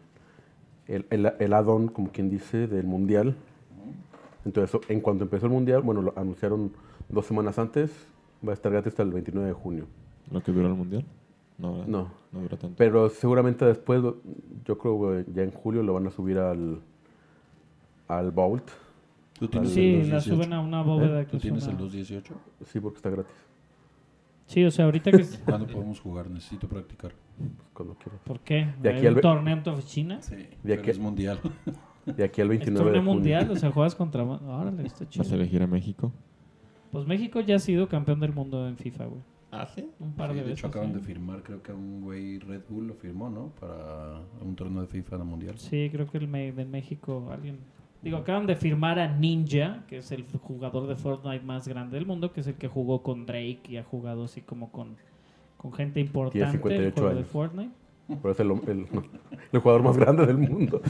add-on, como quien dice, del Mundial. Entonces, en cuanto empezó el Mundial, bueno, lo anunciaron 2 semanas antes, va a estar gratis hasta el 29 de junio. ¿Lo que duró el mundial? No, ¿verdad? No. No duró tanto. Pero seguramente después, yo creo que ya en julio lo van a subir al Vault. ¿Tú tienes el Sí, 218? la suben a una bóveda que ¿Tú es tienes una- el 218? Sí, porque está gratis. Sí, o sea, ahorita que... ¿Cuándo podemos jugar? Necesito practicar. Pues, cuando quieras. ¿Por qué? De ¿Hay aquí al un ve- torneo en tu oficina? Sí, De pero aquí- es mundial. De aquí al ¿Es 29 de torneo junio. mundial? O sea, juegas contra... Órale, está chido. ¿Vas a elegir a México? Pues México ya ha sido campeón del mundo en FIFA, güey. ¿Ah, sí? Un par Sí, de de veces. hecho, acaban sí. de firmar, creo que a un güey Red Bull lo firmó, ¿no? Para un torneo de FIFA de mundial. Sí, creo que de México alguien... Digo, acaban de firmar a Ninja, que es el jugador de Fortnite más grande del mundo, que es el que jugó con Drake y ha jugado así como con gente importante en el 58 juego de años. Fortnite. Pero es el jugador más grande del mundo.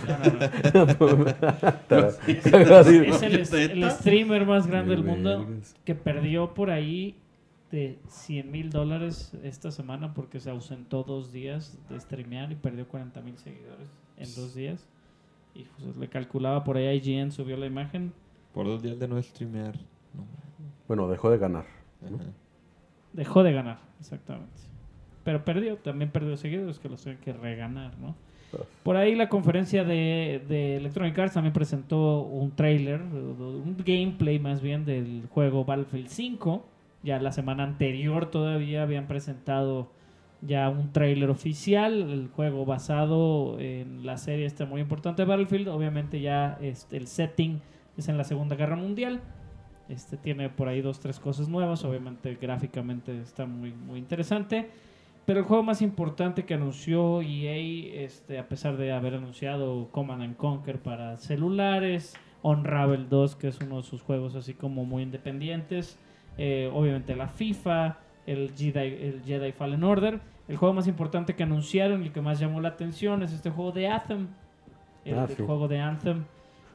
Es el streamer más grande del mundo que perdió por ahí de $100,000 esta semana porque se ausentó 2 días de streamear y perdió 40,000 seguidores en 2 días. Y pues le calculaba por ahí, IGN subió la imagen. Por 2 días de no streamear. No. Bueno, dejó de ganar. ¿no? Ajá. Dejó de ganar, exactamente. Pero también perdió seguidores que los tienen que reganar, ¿no? Por ahí la conferencia de Electronic Arts también presentó un trailer, un gameplay más bien del juego Battlefield 5. Ya la semana anterior todavía habían presentado ya un trailer oficial, el juego basado en la serie muy importante de Battlefield. Obviamente ya el setting es en la Segunda Guerra Mundial. Tiene por ahí 2-3 cosas nuevas. Obviamente gráficamente está muy, muy interesante. Pero el juego más importante que anunció EA, a pesar de haber anunciado Command & Conquer para celulares, Unravel 2, que es uno de sus juegos así como muy independientes, obviamente la FIFA, el Jedi Fallen Order. El juego más importante que anunciaron y el que más llamó la atención es este juego de Anthem. El sí. juego de Anthem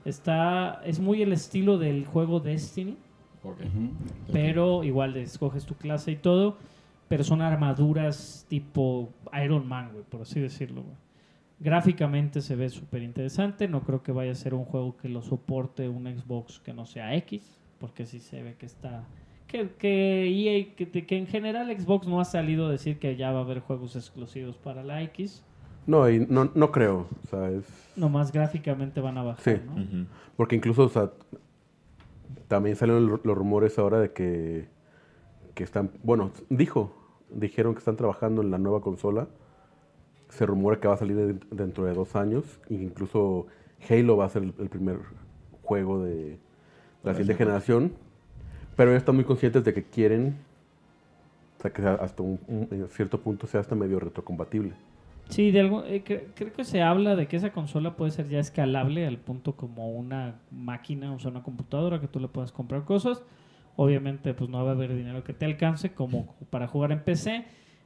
es muy el estilo del juego Destiny, Okay. pero igual escoges tu clase y todo, pero son armaduras tipo Iron Man, güey, por así decirlo, güey. Gráficamente se ve súper interesante. No creo que vaya a ser un juego que lo soporte un Xbox que no sea X, porque sí se ve que está... Que EA, que en general Xbox no ha salido a decir que ya va a haber juegos exclusivos para la X. No, y no creo. O sea, Nomás gráficamente van a bajar, Sí. ¿no? Ujú. porque incluso, o sea, también salieron los rumores ahora de que están... Bueno, dijeron que están trabajando en la nueva consola. Se rumora que va a salir dentro de 2 años. E incluso Halo va a ser el primer juego de la siguiente generación. Pero ellos están muy conscientes de que quieren, o sea, que hasta un cierto punto sea hasta medio retrocompatible. Sí, creo que se habla de que esa consola puede ser ya escalable al punto como una máquina, o sea, una computadora que tú le puedas comprar cosas. Obviamente, pues no va a haber dinero que te alcance como para jugar en PC.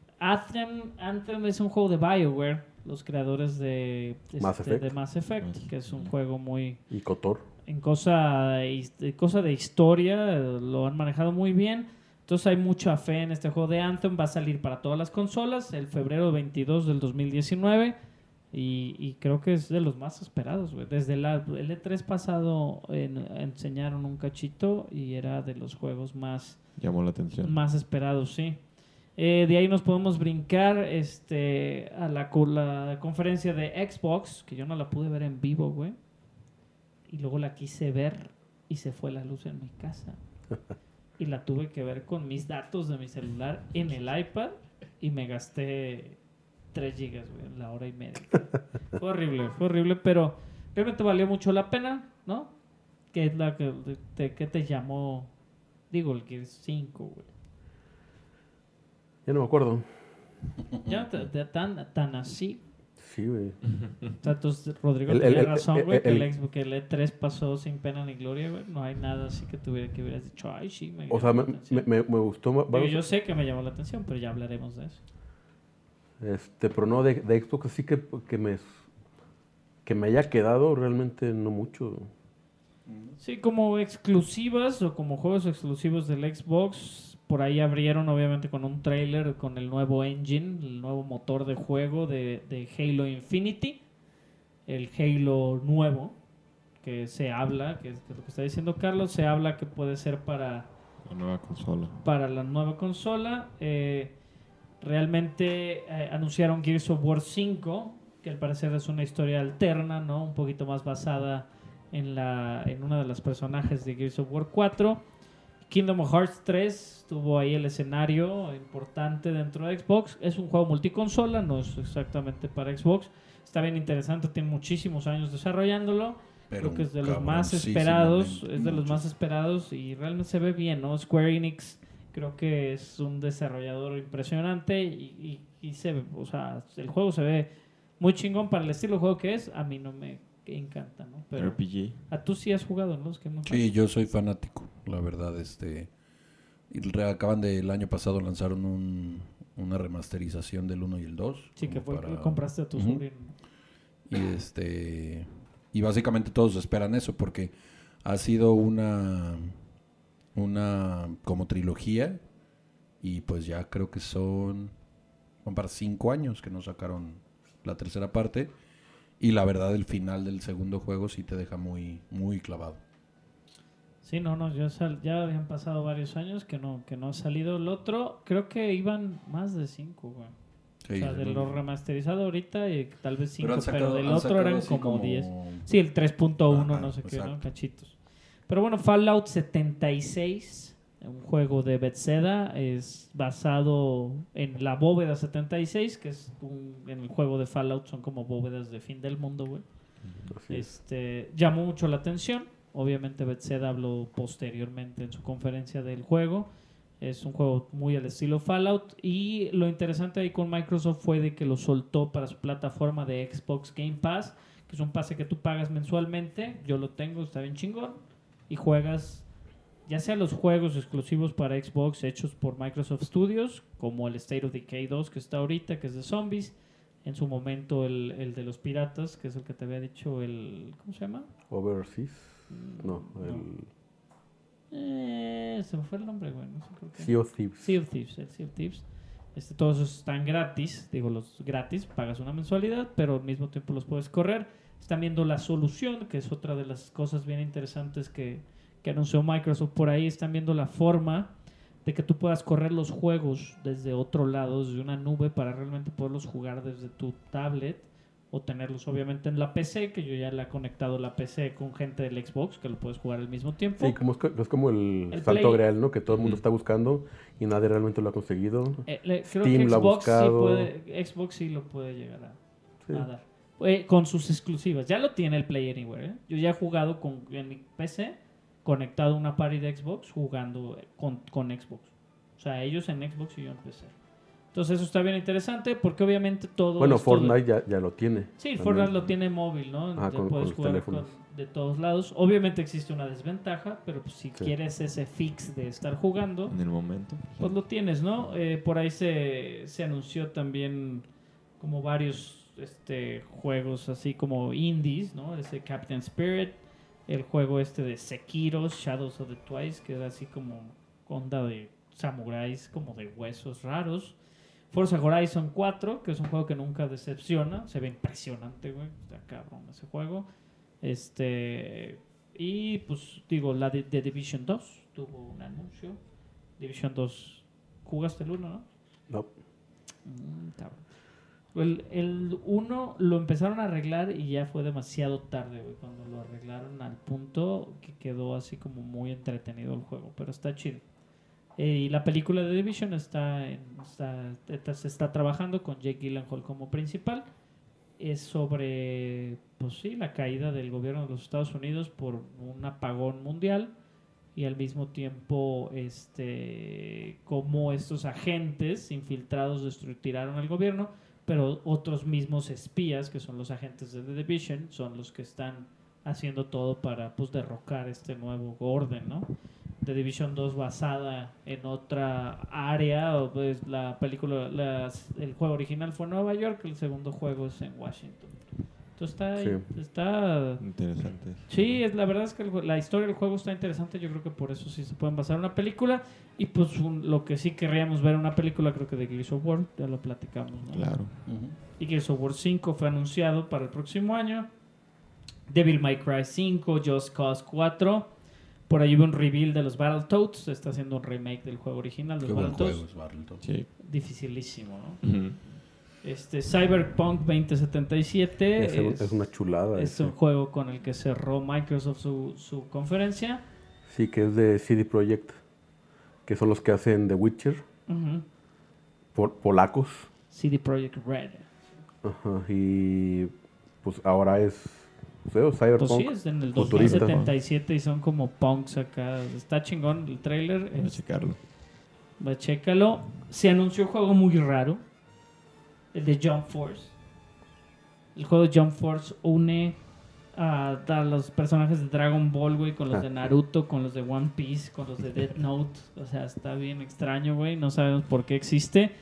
Anthem es un juego de BioWare, los creadores de Mass Effect, que es un juego muy... Y KOTOR. En cosa de historia, lo han manejado muy bien. Entonces hay mucha fe en este juego de Anthem. Va a salir para todas las consolas el febrero 22 del 2019. Y creo que es de los más esperados, güey. Desde el E3 pasado enseñaron un cachito y era de los juegos más Llamó la atención. Más esperados, sí. De ahí nos podemos brincar a la conferencia de Xbox, que yo no la pude ver en vivo, güey. Y luego la quise ver y se fue la luz en mi casa. Y la tuve que ver con mis datos de mi celular en el iPad y me gasté 3 gigas, güey, en la hora y media. Fue horrible, pero realmente valió mucho la pena, ¿no? Que es la que te llamó, digo, el Gears 5, güey. Ya no me acuerdo. Ya tan así. Sí, güey. O sea, entonces, Rodrigo tenía razón, güey, que el E3 pasó sin pena ni gloria, güey. No hay nada así que hubieras dicho, ay, sí, me O sea, llamó la atención. me gustó. Digo, yo sé que me llamó la atención, pero ya hablaremos de eso. Pero no de Xbox, así que me haya quedado realmente no mucho. Sí, como exclusivas o como juegos exclusivos del Xbox, por ahí abrieron obviamente con un trailer con el nuevo engine, el nuevo motor de juego de Halo Infinity, el Halo nuevo, que se habla, que es lo que está diciendo Carlos, se habla que puede ser para La nueva consola. Para la nueva consola. Realmente anunciaron Gears of War 5, que al parecer es una historia alterna, ¿no? Un poquito más basada en una de las personajes de Gears of War 4. Kingdom Hearts 3 tuvo ahí el escenario importante dentro de Xbox. Es un juego multiconsola, no es exactamente para Xbox. Está bien interesante, tiene muchísimos años desarrollándolo. Pero creo que es de los más esperados, y realmente se ve bien, ¿no? Square Enix creo que es un desarrollador impresionante y se ve, o sea, el juego se ve muy chingón para el estilo de juego que es. A mí no me encanta, ¿no? Pero RPG. ¿a tú sí has jugado, no? Sí, yo soy fanático, la verdad. El año pasado lanzaron un una remasterización del 1 y el 2. Sí, que como fue que compraste a tu sobrino. Y básicamente todos esperan eso porque ha sido una como trilogía y pues ya creo que son para 5 años que nos sacaron la tercera parte y la verdad el final del segundo juego sí te deja muy, muy clavado. Sí, no, ya habían pasado varios años que no ha salido el otro. Creo que iban más de 5, güey. Sí, o sea, de lo remasterizado ahorita y tal vez 5, pero del han otro sacado eran así como 10. Sí, el 3.1, no sé qué, ¿no? Cachitos. Pero bueno, Fallout 76, un juego de Bethesda, es basado en la bóveda 76, que es en el juego de Fallout son como bóvedas de fin del mundo, güey. Llamó mucho la atención. Obviamente Bethesda habló posteriormente en su conferencia del juego. Es un juego muy al estilo Fallout y lo interesante ahí con Microsoft fue de que lo soltó para su plataforma de Xbox Game Pass, que es un pase que tú pagas mensualmente. Yo lo tengo, está bien chingón. Y juegas ya sea los juegos exclusivos para Xbox hechos por Microsoft Studios, como el State of Decay 2 que está ahorita, que es de zombies. En su momento el de los piratas, que es el que te había dicho, ¿cómo se llama? Overseas. No. Se me fue el nombre, güey. No sé por qué. Sea of Thieves. Sea of Thieves. Todos esos están gratis. Digo, los gratis, pagas una mensualidad, pero al mismo tiempo los puedes correr. Están viendo la solución, que es otra de las cosas bien interesantes que anunció Microsoft por ahí. Están viendo la forma de que tú puedas correr los juegos desde otro lado, desde una nube, para realmente poderlos jugar desde tu tablet o tenerlos obviamente en la PC, que yo ya le he conectado la PC con gente del Xbox, que lo puedes jugar al mismo tiempo. Sí, es como el salto Play. real, ¿no? Que todo el mundo está buscando y nadie realmente lo ha conseguido. Creo Steam que lo ha buscado. Xbox sí lo puede llegar Sí. a dar. Con sus exclusivas. Ya lo tiene el Play Anywhere, ¿eh? Yo ya he jugado en mi PC, conectado a una party de Xbox, jugando con Xbox. O sea, ellos en Xbox y yo en PC. Entonces eso está bien interesante porque obviamente todo... Bueno, esto Fortnite ya lo tiene. Sí, también. Fortnite lo tiene móvil, ¿no? Con puedes los jugar teléfonos. de todos lados. Obviamente existe una desventaja, pero pues, si quieres ese fix de estar jugando, en el momento, pues lo tienes, ¿no? Por ahí se anunció también como varios juegos así como indies, ¿no? Ese Captain Spirit, el juego de Sekiro, Shadows of the Twice, que era así como onda de samuráis, como de huesos raros. Forza Horizon 4, que es un juego que nunca decepciona. Se ve impresionante, güey. Está cabrón ese juego. Y pues digo, la de Division 2 tuvo un anuncio. Division 2, ¿jugaste el 1, no? No. Cabrón. El 1 lo empezaron a arreglar y ya fue demasiado tarde, güey. Cuando lo arreglaron al punto que quedó así como muy entretenido el juego. Pero está chido. Y la película de Division se está trabajando con Jake Gyllenhaal como principal. Es sobre, pues sí, la caída del gobierno de los Estados Unidos por un apagón mundial y al mismo tiempo cómo estos agentes infiltrados tiraron al gobierno, pero otros mismos espías, que son los agentes de The Division, son los que están haciendo todo para pues derrocar este nuevo orden, ¿no? The Division 2 basada en otra área, pues la película, el juego original fue en Nueva York, el segundo juego es en Washington. Entonces está interesante. Sí, la verdad es que la historia del juego está interesante, yo creo que por eso sí se pueden basar en una película. Y pues lo que sí querríamos ver en una película, creo que de Gears of War, ya lo platicamos, ¿no? Claro. Y Gears of War 5 fue anunciado para el próximo año. Devil May Cry 5, Just Cause 4. Por ahí hubo un reveal de los Battletoads. Se está haciendo un remake del juego original de los Battletoads. Sí. Dificilísimo, ¿no? Cyberpunk 2077 es una chulada. Es un juego con el que cerró Microsoft su conferencia. Sí, que es de CD Projekt, que son los que hacen The Witcher. Polacos. CD Projekt Red. Ajá, y pues ahora es Cyberpunk. Pues sí, es en el futurista. 2077 y son como punks acá. Está chingón el trailer. Voy a checarlo. Chécalo. Se anunció un juego muy raro. El de Jump Force. El juego de Jump Force une a los personajes de Dragon Ball, güey, con los de Naruto, con los de One Piece, con los de Death Note. O sea, está bien extraño, güey. No sabemos por qué existe.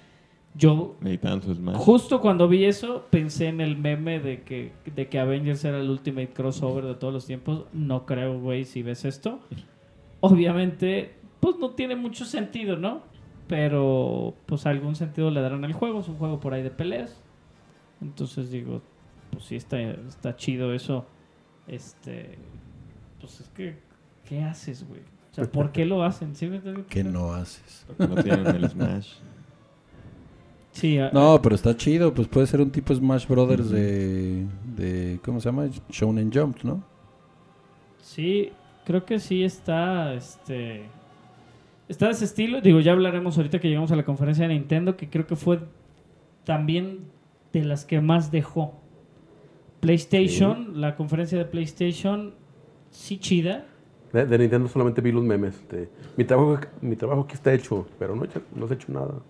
Yo, Meditando su Smash. justo cuando vi eso, pensé en el meme de que Avengers era el ultimate crossover de todos los tiempos. No creo, güey, si ves esto. Obviamente, pues no tiene mucho sentido, ¿no? Pero, pues algún sentido le darán al juego. Es un juego por ahí de peleas. Entonces digo, pues sí está chido eso. Pues es que, ¿qué haces, güey? O sea, ¿por qué lo hacen? ¿Sí? ¿Qué no haces? Porque no tienen el Smash. Sí, No, pero está chido. Pues puede ser un tipo Smash Brothers de ¿cómo se llama? Shonen Jump, ¿no? sí, creo que sí está está de ese estilo. Digo, ya hablaremos ahorita que llegamos a la conferencia de Nintendo, que creo que fue también de las que más dejó. PlayStation, la conferencia de PlayStation, sí chida. De Nintendo solamente vi los memes. Mi trabajo aquí está hecho, pero no se ha hecho nada.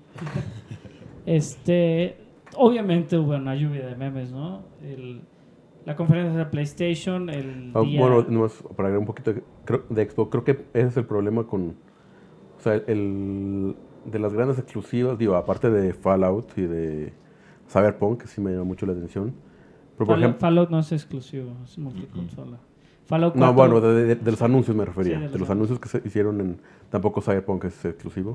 Obviamente hubo una lluvia de memes, ¿no? La conferencia de PlayStation, el día... Bueno, nomás para agregar un poquito de Xbox, creo que ese es el problema con... O sea, de las grandes exclusivas, digo, aparte de Fallout y de Cyberpunk, que sí me llama mucho la atención. Pero, por ejemplo, Fallout no es exclusivo, es multiconsola. Fallout 4, no, bueno, de los anuncios me refería. Sí, de los anuncios que se hicieron tampoco Cyberpunk es exclusivo.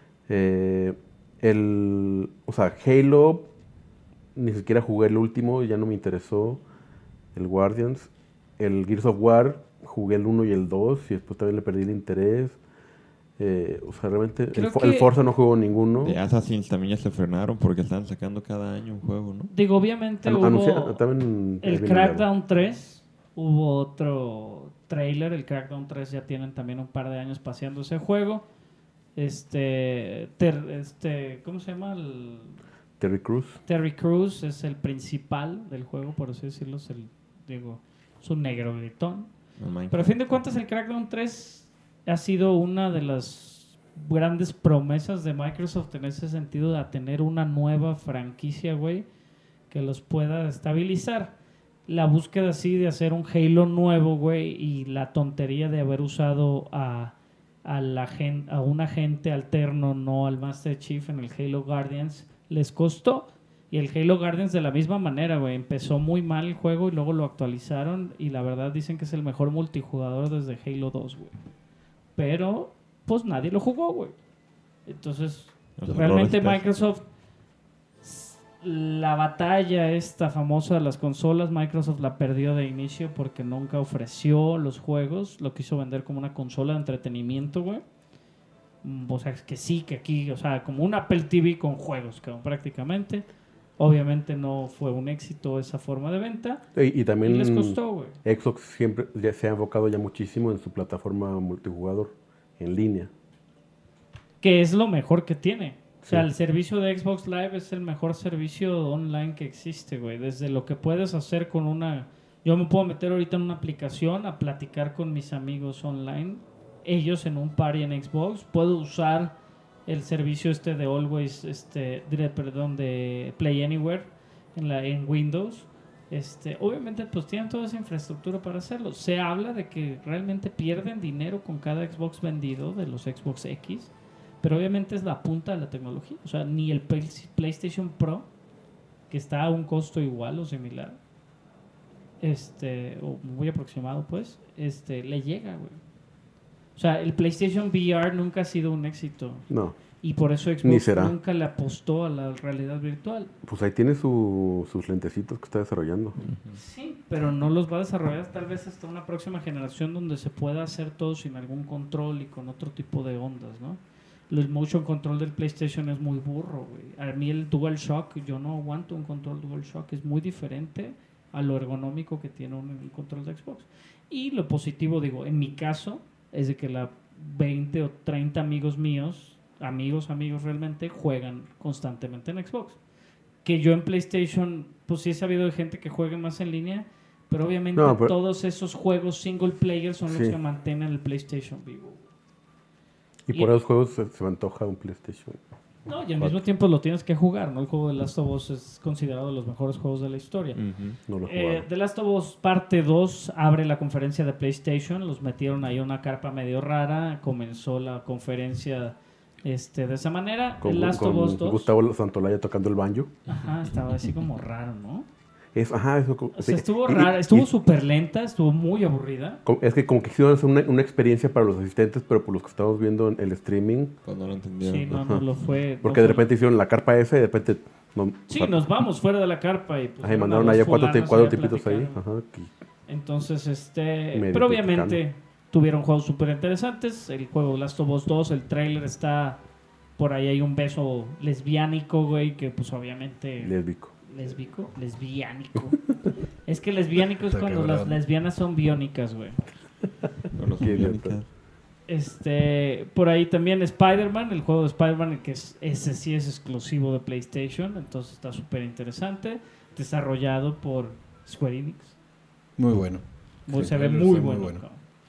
O sea, Halo, ni siquiera jugué el último, ya no me interesó. El Guardians. El Gears of War, jugué el 1 y el 2 y después también le perdí el interés. O sea, realmente el Forza no jugó ninguno. De Assassin's también ya se frenaron porque están sacando cada año un juego, ¿no? Digo, obviamente hubo también el Crackdown 3, hubo otro trailer, el Crackdown 3 ya tienen también un par de años paseando ese juego. ¿Cómo se llama? Terry Crews. Terry Crews es el principal del juego, por así decirlo, es un negro gritón. Pero a fin de cuentas el Crackdown 3 ha sido una de las grandes promesas de Microsoft en ese sentido, de tener una nueva franquicia, güey, que los pueda estabilizar. La búsqueda así de hacer un Halo nuevo, güey, y la tontería de haber usado a un agente alterno, no al Master Chief en el Halo Guardians, les costó. Y el Halo Guardians de la misma manera, güey, empezó muy mal el juego y luego lo actualizaron y la verdad dicen que es el mejor multijugador desde Halo 2, güey. Pero, pues nadie lo jugó, güey. Entonces, realmente Microsoft, la batalla esta famosa de las consolas, Microsoft la perdió de inicio porque nunca ofreció los juegos, lo quiso vender como una consola de entretenimiento, güey. O sea, que sí, que aquí, o sea, como un Apple TV con juegos, prácticamente. Obviamente no fue un éxito esa forma de venta. Y también les costó, güey. Xbox siempre se ha enfocado ya muchísimo en su plataforma multijugador en línea. Que es lo mejor que tiene. O sea, Sí. el servicio de Xbox Live es el mejor servicio online que existe, güey. Desde lo que puedes hacer con una... Yo me puedo meter ahorita en una aplicación a platicar con mis amigos online. Ellos en un party en Xbox. Puedo usar el servicio de Always, de Play Anywhere en Windows. Obviamente pues tienen toda esa infraestructura para hacerlo. Se habla de que realmente pierden dinero con cada Xbox vendido de los Xbox X, pero obviamente es la punta de la tecnología. O sea, ni el PlayStation Pro, que está a un costo igual o similar, o muy aproximado pues, le llega, güey. O sea, el PlayStation VR nunca ha sido un éxito. No. Y por eso Ni Xbox será. nunca le apostó a la realidad virtual. Pues ahí tiene sus lentecitos que está desarrollando. Sí, pero no los va a desarrollar tal vez hasta una próxima generación donde se pueda hacer todo sin algún control y con otro tipo de ondas, ¿no? El motion control del PlayStation es muy burro, güey. A mí el DualShock, yo no aguanto un control DualShock. Es muy diferente a lo ergonómico que tiene un control de Xbox. Y lo positivo, digo, en mi caso, es de que 20 o 30 amigos míos, amigos realmente, juegan constantemente en Xbox. Que yo en PlayStation, pues sí he sabido de gente que juegue más en línea, pero obviamente todos esos juegos single player son los que mantienen el PlayStation vivo. Y por esos juegos se me antoja un PlayStation. No, y al mismo tiempo lo tienes que jugar, ¿no? El juego de Last of Us es considerado de los mejores juegos de la historia. No lo he jugado. The Last of Us parte 2 abre la conferencia de PlayStation. Los metieron ahí una carpa medio rara. Comenzó la conferencia De esa manera, el Last of con Us 2. Gustavo Santolaya tocando el banjo. Ajá, estaba así como raro, ¿no? Eso, O sea, estuvo rara, estuvo súper lenta, estuvo muy aburrida. Es que como que hicieron hacer una experiencia para los asistentes, pero por los que estamos viendo en el streaming. Pues no lo entendieron. Sí, no lo fue. Porque de repente hicieron la carpa esa y de repente... Sí, nos vamos fuera de la carpa y pues... Ahí mandaron allá cuatro tipitos ahí. Ajá, Entonces, medio pero obviamente tuvieron juegos súper interesantes. El juego Last of Us 2, el trailer está... Por ahí hay un beso lesbiánico, güey, que pues obviamente... Lesbiánico. Es que lesbiánico es Está cuando quebrado. las lesbianas son biónicas, güey. No lo Qué biónicas. Por ahí también Spider-Man, el juego de Spider-Man, que ese sí es exclusivo de PlayStation, entonces está súper interesante. Desarrollado por Square Enix. Muy bueno. Sí, Se ve está muy muy bueno.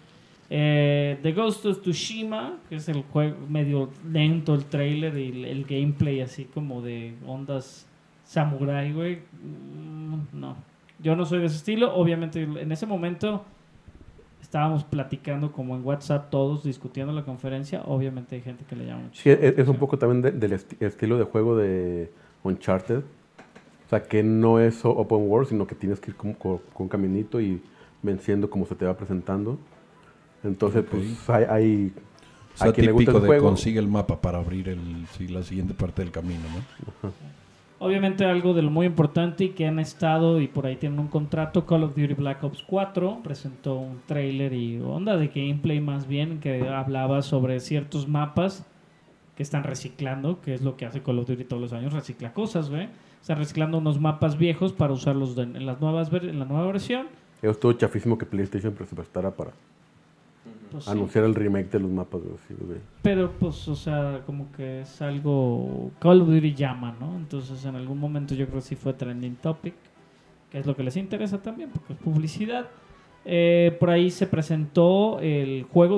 The Ghost of Tsushima, que es el juego medio lento el trailer y el gameplay así como de ondas samurai, güey. No, yo no soy de ese estilo. Obviamente en ese momento estábamos platicando como en WhatsApp todos discutiendo la conferencia. Obviamente hay gente que le llama mucho. Sí, es un poco también del estilo de juego de Uncharted. O sea, que no es open world, sino que tienes que ir con un caminito y venciendo como se te va presentando. Entonces, Ok. pues hay O sea, a quien le gusta típico el de juego. consigue el mapa para abrir la siguiente parte del camino, ¿no? Obviamente algo de lo muy importante y que han estado y por ahí tienen un contrato, Call of Duty Black Ops 4 presentó un trailer y onda de gameplay más bien que hablaba sobre ciertos mapas que están reciclando, que es lo que hace Call of Duty todos los años, recicla cosas, güey. Están reciclando unos mapas viejos para usarlos en la nueva versión. Eso estuvo chafísimo que PlayStation se prestara para Pues sí. anunciar el remake de los mapas. Güey. Pero pues, o sea, como que es algo... Call of Duty llama, ¿no? Entonces en algún momento yo creo que sí fue trending topic, que es lo que les interesa también, porque es publicidad. Por ahí se presentó el juego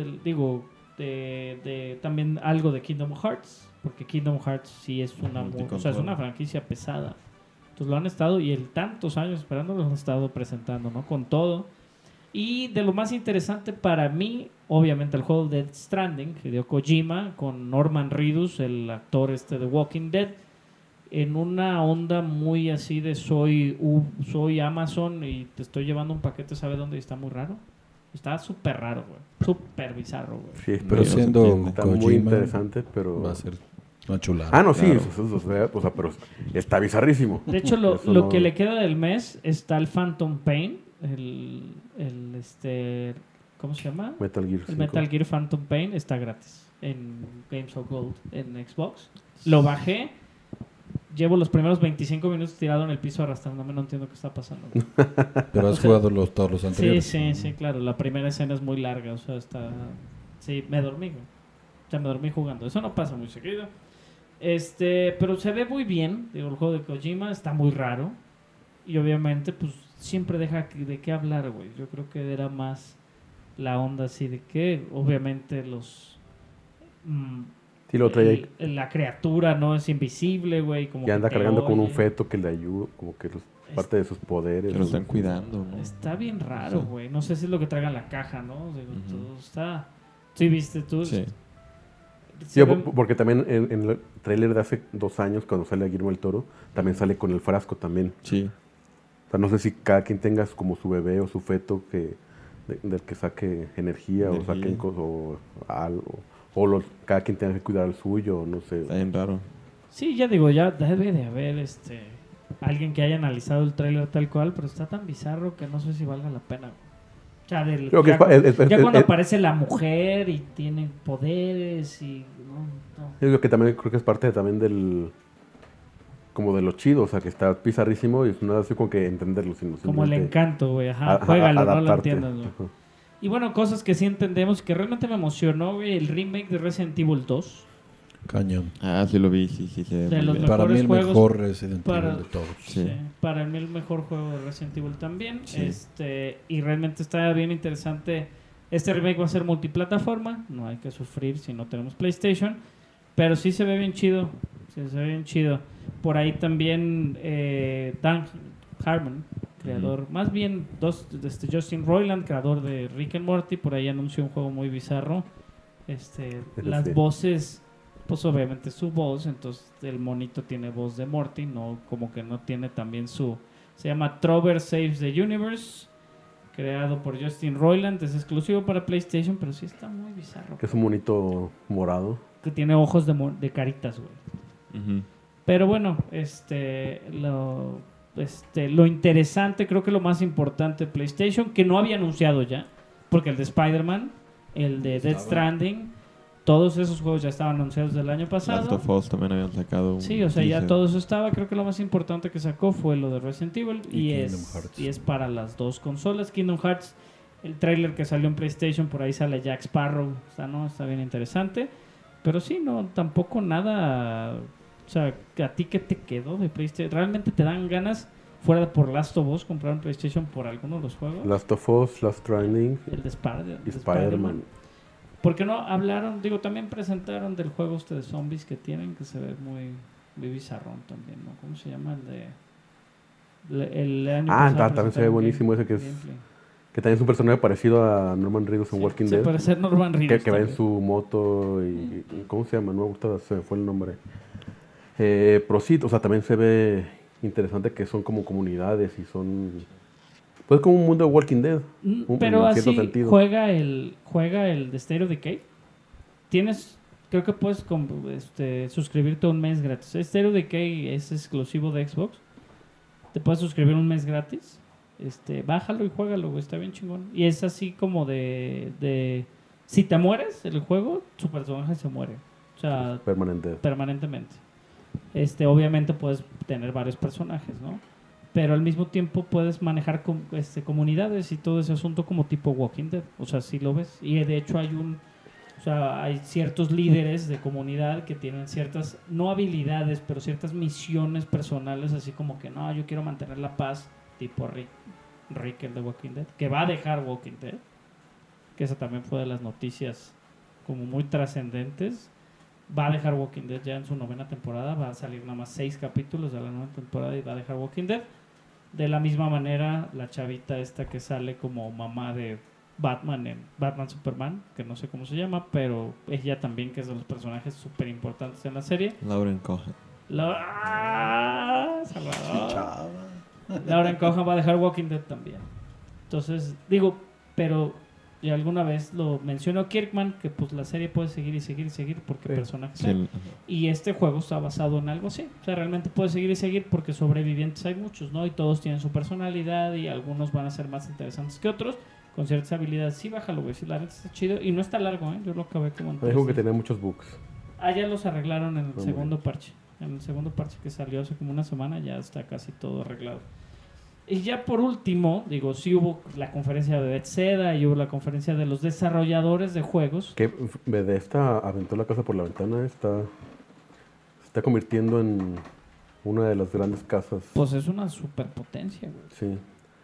de también algo de Kingdom Hearts, porque Kingdom Hearts sí es es una franquicia pesada. Entonces lo han estado, y tantos años esperando, lo han estado presentando, ¿no? Con todo. Y de lo más interesante para mí, obviamente el juego Death Stranding, Hideo Kojima, con Norman Reedus, el actor de Walking Dead, en una onda muy así de soy Amazon y te estoy llevando un paquete, ¿sabe dónde? Y está muy raro. Está súper raro, güey. Súper bizarro, güey. Sí, Pero pero siendo está Kojima, muy interesante, pero... va a ser una chulada. Ah, no, sí, Claro. o sea, pero está bizarrísimo. De hecho, Eso lo no- que le queda del mes está el Phantom Pain, ¿cómo se llama? Metal Gear 5. El Metal Gear Phantom Pain está gratis en Games of Gold en Xbox. Lo bajé. Llevo los primeros 25 minutos tirado en el piso arrastrándome. No entiendo qué está pasando. Pero has o sea, jugado todos los anteriores. Sí, claro. La primera escena es muy larga. O sea, Sí, me dormí, güey. O sea, me dormí jugando. Eso no pasa muy seguido. Pero se ve muy bien. Digo, el juego de Kojima está muy raro. Y obviamente, pues, siempre deja de qué hablar, güey. Yo creo que era más la onda así de que, obviamente, Sí, lo trae ahí. la criatura no es invisible, güey. Como Y anda que te cargando con un oye. feto que le ayuda, como que parte de sus poderes. Se lo están cuidando, ¿no? Está bien raro, Sí. güey. No sé si es lo que traiga en la caja, ¿no? Digo, Ujú. todo está... ¿Sí viste tú? Sí. Sí, porque también en el tráiler de hace 2 años, cuando sale Guillermo del Toro, también sale con el frasco también. Sí. O sea, no sé si cada quien tenga como su bebé o su feto del que saque energía. O saquen o algo. O cada quien tenga que cuidar el suyo, no sé. Está bien raro. Sí, ya digo, ya debe de haber alguien que haya analizado el tráiler tal cual, pero está tan bizarro que no sé si valga la pena, güey. O sea, Creo que ya cuando es- aparece la mujer y tiene poderes y... No. Yo digo que también creo que es parte también como de lo chido, o sea, que está bizarrísimo y no es así como que entenderlo, sino Como el simplemente encanto, güey. Ajá, a- juégalo, no lo adaptarte. entiendas, güey. Ajá. Y bueno, cosas que sí entendemos, que realmente me emocionó, güey, el remake de Resident Evil 2. Cañón. Ah, sí lo vi, sí, se ve De muy los bien. Para mí el juegos mejor Resident para- Evil de todos. Sí. Sí, para mí el mejor juego de Resident Evil también. Sí. Y realmente está bien interesante. Este remake va a ser multiplataforma. No hay que sufrir si no tenemos PlayStation. Pero sí se ve bien chido. Sí, se ve bien chido. Por ahí también Dan Harmon, creador, más bien Justin Roiland, creador de Rick and Morty, por ahí anunció un juego muy bizarro. Las Sí. voces pues obviamente su voz, entonces el monito tiene voz de Morty, no como que no tiene también su... Se llama Trover Saves the Universe, creado por Justin Roiland, es exclusivo para PlayStation, pero sí está muy bizarro. Que es un monito morado. Que tiene ojos de caritas, güey. Ujú. Pero bueno, lo interesante, creo que lo más importante de PlayStation, que no había anunciado ya, porque el de Spider-Man, el de Death Stranding, todos esos juegos ya estaban anunciados del año pasado. Last of Us también habían sacado un Sí, o sea, ya teaser. todo eso estaba. Creo que lo más importante que sacó fue lo de Resident Evil Y y Kingdom Hearts. es para las dos consolas. Kingdom Hearts, el tráiler que salió en PlayStation, por ahí sale Jack Sparrow, está bien interesante. Pero sí, no, tampoco nada. O sea, ¿a ti qué te quedó de PlayStation? ¿Realmente te dan ganas, fuera de por Last of Us, comprar un PlayStation por alguno de los juegos? Last of Us, Last Stranding El de y Spider-Man. ¿Por qué no hablaron? Digo, también presentaron del juego de zombies que tienen, que se ve muy bizarrón también, ¿no? ¿Cómo se llama? El año pasado También se ve presentaron buenísimo ese gameplay. que también es un personaje parecido a Norman Reedus en Walking Se Dead. parece a Norman Reedus. Que va en también. su moto y... ¿Cómo se llama? No me gusta, se me fue el nombre. Pero sí, o sea, también se ve interesante que son como comunidades y son... Pues como un mundo de Walking Dead. Pero en cierto así sentido. juega el de State of Decay. Creo que puedes suscribirte un mes gratis. State of Decay es exclusivo de Xbox. Te puedes suscribir un mes gratis. Bájalo y juégalo, güey, está bien chingón. Y es así como de si te mueres en el juego, tu personaje se muere. O sea, Permanente. permanentemente. Obviamente puedes tener varios personajes, ¿no? Pero al mismo tiempo puedes manejar comunidades y todo ese asunto como tipo Walking Dead. O sea, si lo ves. Y de hecho hay ciertos líderes de comunidad que tienen ciertas, no habilidades, pero ciertas misiones personales, así como que no, yo quiero mantener la paz, tipo Rick el de Walking Dead, que va a dejar Walking Dead, que esa también fue de las noticias como muy trascendentes. Va a dejar Walking Dead ya en su 9ª temporada, va a salir nada más 6 capítulos de la 9ª temporada y va a dejar Walking Dead. De la misma manera, la chavita esta que sale como mamá de Batman en Batman Superman, que no sé cómo se llama, pero ella también, que es de los personajes súper importantes en la serie. Lauren Cohen. Salvador. Lauren Cohen va a dejar Walking Dead también. Entonces, digo, pero y alguna vez lo mencionó Kirkman, que pues la serie puede seguir y seguir y seguir porque personajes Sí, hay. Y este juego está basado en algo así. O sea, realmente puede seguir y seguir porque sobrevivientes hay muchos, ¿no? Y todos tienen su personalidad y algunos van a ser más interesantes que otros con ciertas habilidades. Sí, bájalo, güey. Sí, la neta está chido. Y no está largo, ¿eh? Yo lo acabé como en Me dijo 3 que días. tenía muchos bugs. Ya los arreglaron en el Muy segundo parche. En el segundo parche que salió hace como una semana ya está casi todo arreglado. Y ya por último, digo, sí hubo la conferencia de Bethesda y hubo la conferencia de los desarrolladores de juegos. Que Bethesda aventó la casa por la ventana. Se está convirtiendo en una de las grandes casas. Pues es una superpotencia, güey. Sí.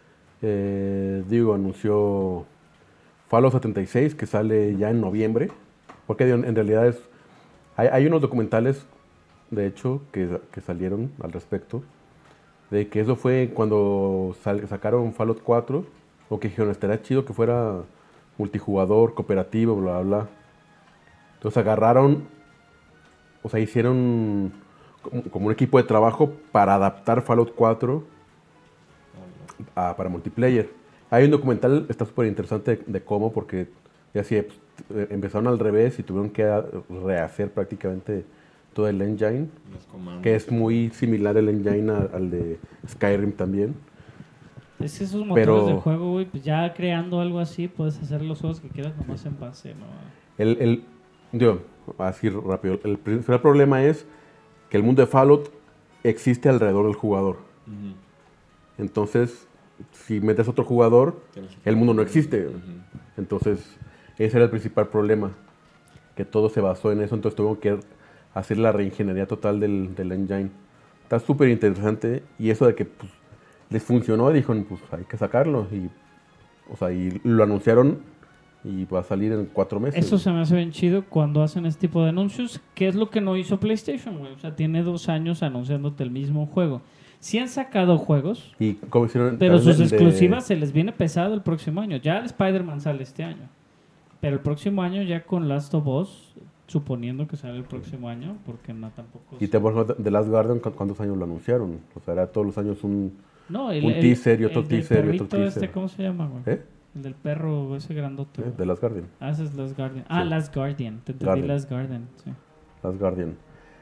Anunció Fallout 76 que sale ya en noviembre. Porque en realidad hay unos documentales, de hecho, que salieron al respecto. De que eso fue cuando sacaron Fallout 4. O que dijeron, estaría chido que fuera multijugador, cooperativo, bla, bla, bla. Entonces agarraron, o sea, hicieron como un equipo de trabajo para adaptar Fallout 4 para multiplayer. Hay un documental, está súper interesante de cómo, porque ya sí, empezaron al revés y tuvieron que rehacer prácticamente todo el engine, Los comandos. que es muy similar el engine al de Skyrim también. Es que esos motores Pero- de juego, güey, pues ya creando algo así, puedes hacer los juegos que quieras nomás en base, ¿no? Así rápido, el principal problema es que el mundo de Fallout existe alrededor del jugador. Ujú. Entonces, si metes otro jugador, Tienes que- el mundo no existe. Ujú. Entonces, ese era el principal problema, que todo se basó en eso, entonces tuvieron que hacer la reingeniería total del engine. Está súper interesante, y eso de que pues, les funcionó, dijeron, pues hay que sacarlo, y lo anunciaron, y va a salir en 4 meses. Eso se me hace bien chido cuando hacen este tipo de anuncios, que es lo que no hizo PlayStation, güey. O sea, tiene 2 años anunciándote el mismo juego. Sí han sacado juegos, Y como hicieron pero también sus el de- exclusivas se les viene pesado el próximo año. Ya el Spider-Man sale este año. Pero el próximo año ya con Last of Us, suponiendo que sale el próximo año, porque no tampoco... Y por ejemplo, The Last Guardian, ¿cuántos años lo anunciaron? O sea, era todos los años un teaser y otro el del teaser y otro perrito teaser. ¿cómo se llama, güey? ¿Eh? El del perro ese grandote. The Last Guardian. Ese es Last Guardian. Sí. Last Guardian. Te entendí, Guardian. Last Guardian, sí. Last Guardian.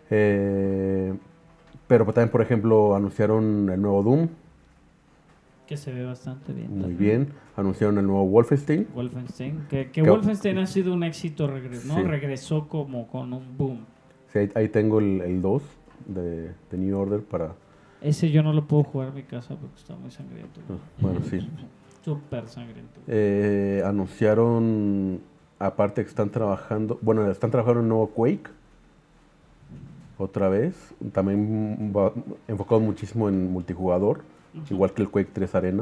Pero también, por ejemplo, anunciaron el nuevo Doom. Que se ve bastante bien. Muy también. bien. Anunciaron el nuevo Wolfenstein. Wolfenstein. Que Wolfenstein ha sido un éxito, ¿no? Sí. Regresó como con un boom. Sí, ahí tengo el 2 de New Order para... Ese yo no lo puedo jugar en mi casa porque está muy sangriento. Bueno, sí. Súper sangriento. Anunciaron, aparte que están trabajando en un nuevo Quake. Otra vez. También enfocado muchísimo en multijugador. Igual que el Quake 3 Arena.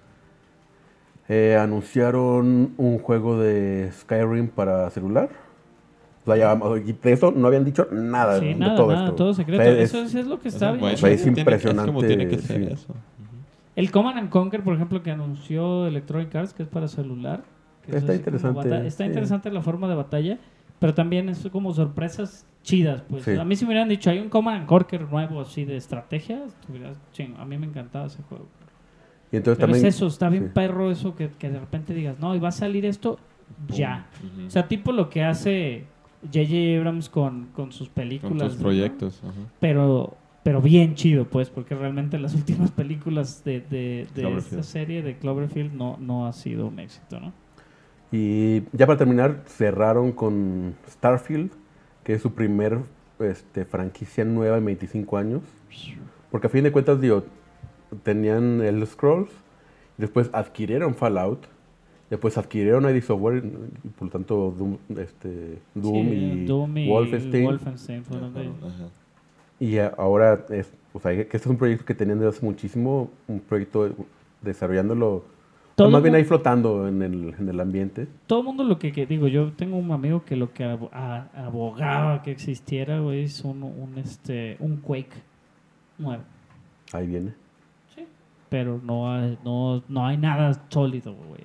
Anunciaron un juego de Skyrim para celular. O sea, y de eso no habían dicho nada Sí, de nada, todo nada, esto. todo secreto. O sea, Eso es lo que está bien. Bueno, o sea, es tiene que- impresionante, como tiene que ser sí. eso. El Command and Conquer, por ejemplo, que anunció Electronic Arts, que es para celular. Que Está es así como interesante, Está sí. interesante la forma de batalla, pero también es como sorpresas chidas. Pues Sí. a mí si me hubieran dicho, hay un Command and Conquer nuevo así de estrategia, a mí me encantaba ese juego. Y entonces Pero también, es eso, está bien sí. perro eso que de repente digas, no, y va a salir esto ya. Ujú. O sea, tipo lo que hace J.J. Abrams con sus películas. Con tus ¿no? proyectos. Ajá. Pero bien chido, pues, porque realmente las últimas películas de Cloverfield. esta serie de Cloverfield no ha sido un éxito, ¿no? Y ya para terminar, cerraron con Starfield, que es su primer franquicia nueva en 25 años. Porque a fin de cuentas, digo, tenían el Scrolls, después adquirieron Fallout, después adquirieron ID Software, y por lo tanto Doom y Wolfenstein. fueron de ellos. Ajá. Y ahora, que este es un proyecto que tenían desde hace muchísimo, un proyecto desarrollándolo, Todo más bien mu- ahí flotando en el ambiente. Todo el mundo lo que digo, yo tengo un amigo que lo que abogaba que existiera, güey, es un Quake nuevo. Ahí viene. Sí. Pero no hay nada sólido, güey.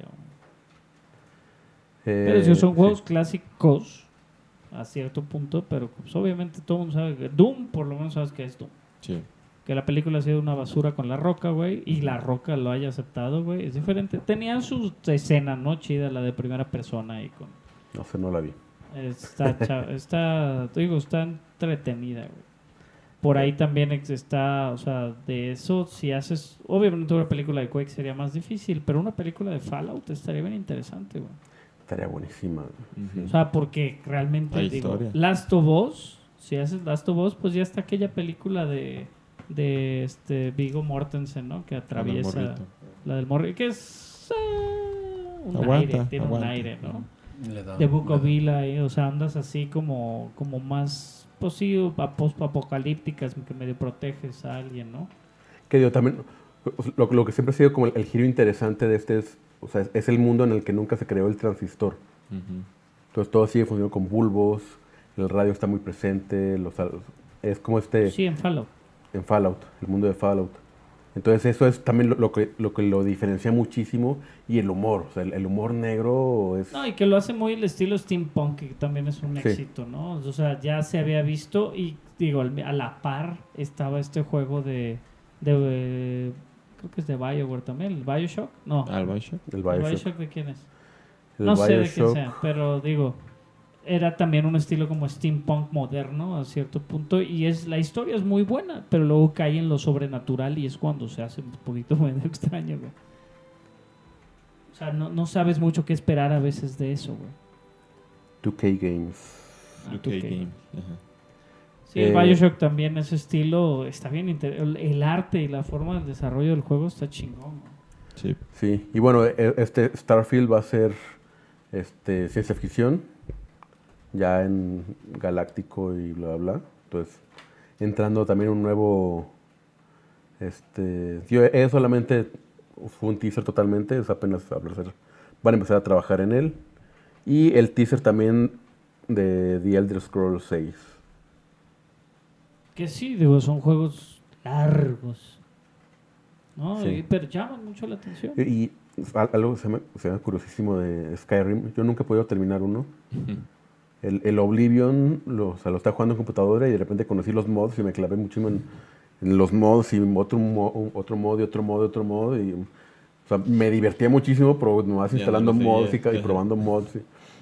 Pero si son juegos Sí. clásicos a cierto punto, pero pues, obviamente todo el mundo sabe que Doom, por lo menos sabes que es Doom. Sí. Que la película ha sido una basura con La Roca, güey, y La Roca lo haya aceptado, güey, es diferente. Tenía su escena, ¿no? Chida, la de primera persona y con... No sé, no la vi. Está entretenida, güey. Por ahí también está, o sea, de eso, si haces... Obviamente una película de Quake sería más difícil, pero una película de Fallout estaría bien interesante, güey. Estaría buenísima. Ujú. O sea, porque realmente, Hay digo, historia. Last of Us, si haces Last of Us, pues ya está aquella película de Viggo Mortensen, ¿no? Que atraviesa morrito. la del morro, que es un Aguanta, aire, tiene un aguanta. aire, ¿no? Le da- De Book of le da- Eli, o sea, andas así como más, pues sí, post-apocalípticas, que medio proteges a alguien, ¿no? Que digo, también, lo que siempre ha sido como el giro interesante de o sea, es el mundo en el que nunca se creó el transistor. Ujú. Entonces todo sigue funcionando con bulbos, el radio está muy presente, es como Sí, en Fallout. en Fallout, el mundo de Fallout. Entonces eso es también lo que lo diferencia muchísimo, y el humor, o sea, el humor negro es... No, y que lo hace muy el estilo steampunk, que también es un Sí. éxito, ¿no? O sea, ya se había visto y, digo, a la par estaba este juego de creo que es de BioWare también, el BioShock. No, ¿Al Bioshock? el ¿el Bioshock. BioShock de quién es? El No sé de quién Bioshock, sea, pero digo, era también un estilo como steampunk moderno a cierto punto, y la historia es muy buena, pero luego cae en lo sobrenatural y es cuando se hace un poquito medio extraño, güey. O sea, no sabes mucho qué esperar a veces de eso, güey. 2K Games. Ah, 2K 2K. Games. Ajá. Sí, el Eh, Bioshock también, ese estilo está bien. El arte y la forma del desarrollo del juego está chingón, ¿no? Sí. Sí, y bueno, este Starfield va a ser ciencia ficción, ya en galáctico y bla, bla, bla. Entonces, entrando también un nuevo... es solamente fue un teaser totalmente, es apenas van a empezar a trabajar en él. Y el teaser también de The Elder Scrolls 6. Que sí, digo, son juegos largos, ¿no? Sí. Pero llaman mucho la atención. Y algo se me hace curiosísimo de Skyrim, yo nunca he podido terminar uno. el Oblivion, o sea, lo estaba jugando en computadora y de repente conocí los mods y me clavé muchísimo en los mods y otro mod y otro mod y otro mod. Y, o sea, me divertía muchísimo nomás instalando mods y probando mods.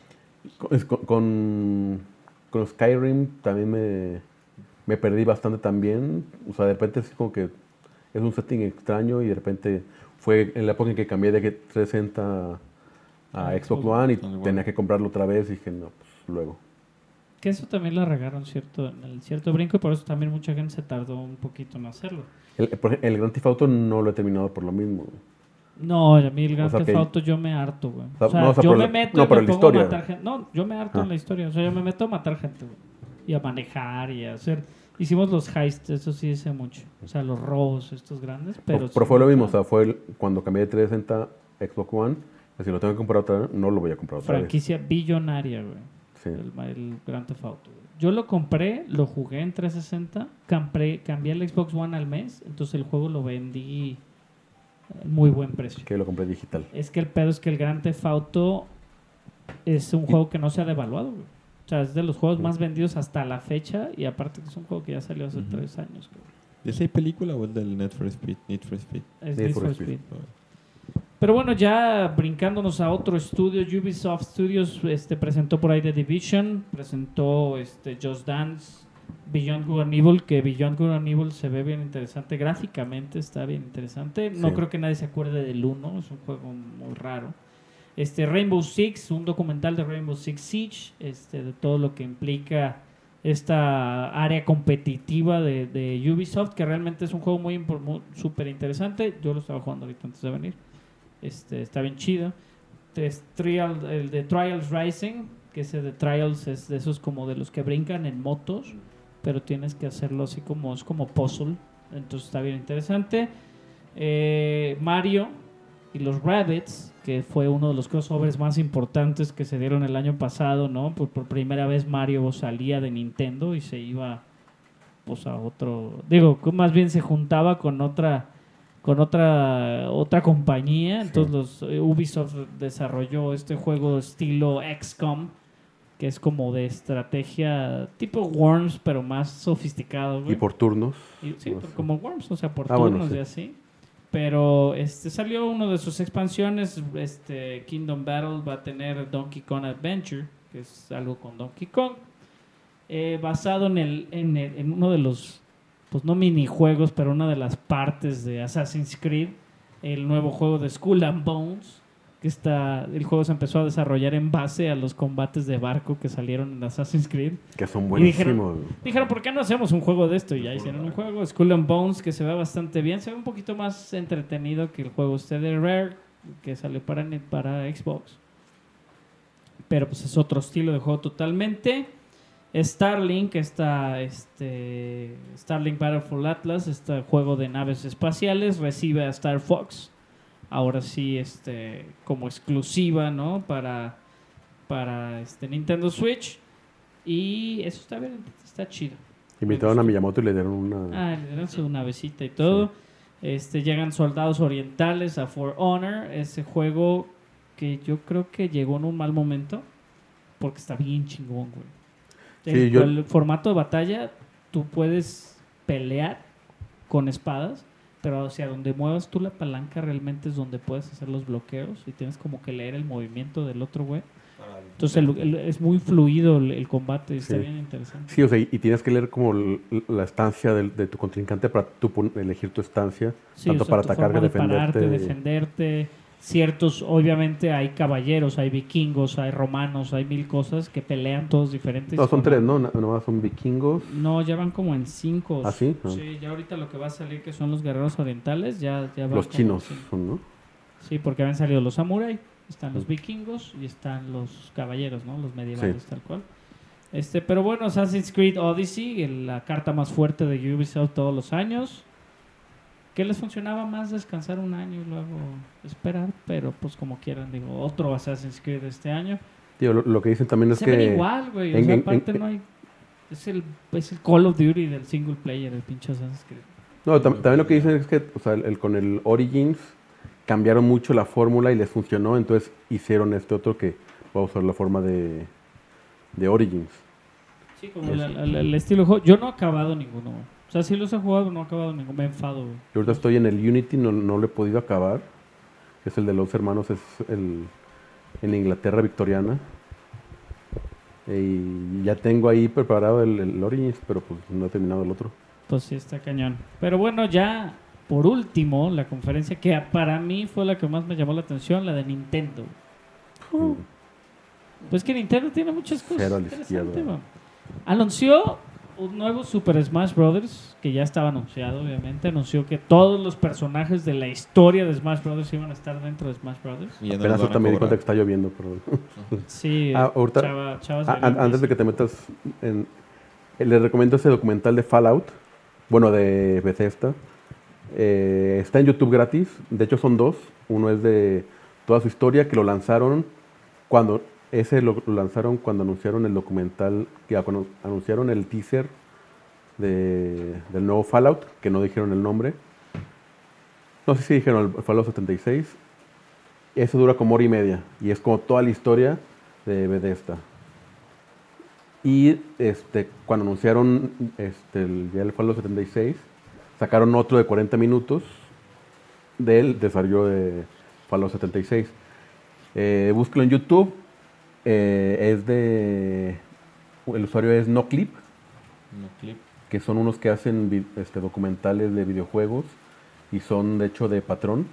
Con Skyrim también me perdí bastante también. O sea, de repente es como que es un setting extraño y de repente fue en la época en que cambié de 360 a Xbox One y tenía que comprarlo otra vez y dije, no, pues luego. Que eso también lo regaron en el cierto brinco y por eso también mucha gente se tardó un poquito en hacerlo. El Grand Theft Auto no lo he terminado por lo mismo. No, a mí el Grand Theft Auto yo me harto, güey. O sea, yo me meto y me pongo a matar gente. No, yo me harto en la historia. O sea, yo me meto a matar gente, güey. Y a manejar y a hacer... Hicimos los heists, eso sí hice mucho. O sea, los robos estos grandes, pero... Pero fue lo mismo, o sea, fue cuando cambié de 360 a Xbox One. Si lo tengo que comprar otra vez, no lo voy a comprar otra vez. Franquicia billonaria, güey. Sí. El Grand Theft Auto. Yo lo compré, lo jugué en 360, cambié el Xbox One al mes, entonces el juego lo vendí muy buen precio. Que lo compré digital. Es que el pedo es que el Grand Theft Auto es un juego que no se ha devaluado, güey. O sea, es de los juegos más vendidos hasta la fecha y aparte que es un juego que ya salió hace 3 años, güey. ¿Es la película o es del Need for Speed? Es Need for Speed. Pero bueno, ya brincándonos a otro estudio, Ubisoft Studios presentó por ahí The Division, presentó Just Dance, Beyond Good and Evil, que Beyond Good and Evil se ve bien interesante, gráficamente está bien interesante. No creo que nadie se acuerde del 1, es un juego muy raro. Rainbow Six, un documental de Rainbow Six Siege, de todo lo que implica esta área competitiva de Ubisoft, que realmente es un juego muy súper interesante. Yo lo estaba jugando ahorita antes de venir. Está bien chido. El de Trials Rising, que ese de Trials es de esos como de los que brincan en motos, pero tienes que hacerlo así como es como puzzle, entonces está bien interesante. Mario y los Rabbids, que fue uno de los crossovers más importantes que se dieron el año pasado, ¿no? Por primera vez Mario salía de Nintendo y se iba pues a otro, más bien se juntaba con otra compañía. Entonces Ubisoft desarrolló este juego estilo XCOM, que es como de estrategia tipo Worms, pero más sofisticado, güey. Y por turnos. Sí, como Worms, o sea, por turnos y así. Pero salió uno de sus expansiones, Kingdom Battle va a tener Donkey Kong Adventure, que es algo con Donkey Kong, basado en uno de los, pues no minijuegos, pero una de las partes de Assassin's Creed, el nuevo juego de Skull and Bones, que el juego se empezó a desarrollar en base a los combates de barco que salieron en Assassin's Creed. Que son buenísimos. Dijeron, ¿por qué no hacemos un juego de esto? Y ya hicieron un juego, Skull and Bones, que se ve bastante bien. Se ve un poquito más entretenido que el juego de Rare, que salió para Xbox. Pero pues es otro estilo de juego totalmente. Starlink, Starlink Battle for Atlas, este juego de naves espaciales, recibe a Star Fox. Ahora sí, como exclusiva, ¿no? Para Nintendo Switch. Y eso está bien, está chido. Invitaron a Miyamoto y le dieron una... le dieron su navecita y todo. Sí. Llegan Soldados Orientales a For Honor. Ese juego que yo creo que llegó en un mal momento. Porque está bien chingón, güey. Sí, el formato de batalla, tú puedes pelear con espadas, pero hacia donde muevas tú la palanca realmente es donde puedes hacer los bloqueos y tienes como que leer el movimiento del otro güey. Entonces es muy fluido el combate, está bien interesante. Sí, o sea, y tienes que leer como la estancia de tu contrincante para tú elegir tu estancia, tanto para atacar que defenderte. Ciertos, obviamente hay caballeros, hay vikingos, hay romanos, hay 1000 cosas que pelean todos diferentes. No, son 3, ¿no? Nomás son vikingos. No, ya van como en 5. ¿Ah, sí? Sí, ya ahorita lo que va a salir que son los guerreros orientales, ya van los chinos son, ¿no? Sí, porque habían salido los samurai, están los vikingos y están los caballeros, ¿no? Los medievales, tal cual. Pero bueno, Assassin's Creed Odyssey, la carta más fuerte de Ubisoft todos los años. ¿Qué les funcionaba más descansar un año y luego esperar? Pero pues como quieran, otro Assassin's Creed este año. Tío, lo que dicen también es se que... ven igual, güey. O sea, aparte no hay... Es el Call of Duty del single player, el pinche Assassin's Creed. No, también lo que dicen es que, o sea, con el Origins cambiaron mucho la fórmula y les funcionó, entonces hicieron otro que va a usar la forma de de Origins. Sí, como el estilo de juego. Yo no he acabado ninguno. O sea, sí los he jugado, pero no he acabado ninguno. Me enfado, güey. Yo ahorita estoy en el Unity, no lo he podido acabar. Es el de los hermanos, es en Inglaterra victoriana. Y ya tengo ahí preparado el Origins, pero pues no he terminado el otro. Pues sí, está cañón. Pero bueno, ya por último, la conferencia que para mí fue la que más me llamó la atención, la de Nintendo. Pues que Nintendo tiene muchas cosas Cero a la interesantes, izquierda. man. Anunció un nuevo Super Smash Bros. Que ya estaba anunciado, obviamente. Anunció que todos los personajes de la historia de Smash Bros. Iban a estar dentro de Smash Bros. Y ya no Apenas nos van a ahorita me di cobrar. cuenta que está lloviendo, perdón. Sí, Ahorita, Chava se antes de que te metas les recomiendo ese documental de Fallout, bueno, de Bethesda. Está en YouTube gratis, de hecho son dos. Uno es de toda su historia, que lo lanzaron cuando anunciaron el documental, cuando anunciaron el teaser del nuevo Fallout, que no dijeron el nombre. No sé si dijeron el Fallout 76. Eso dura como 1:30 y es como toda la historia de Bethesda. Y cuando anunciaron ya el Fallout 76, sacaron otro de 40 minutos del desarrollo de Fallout 76. Búsquelo en YouTube. El usuario es NoClip, No clip. que son unos que hacen documentales de videojuegos y son de hecho de Patreon.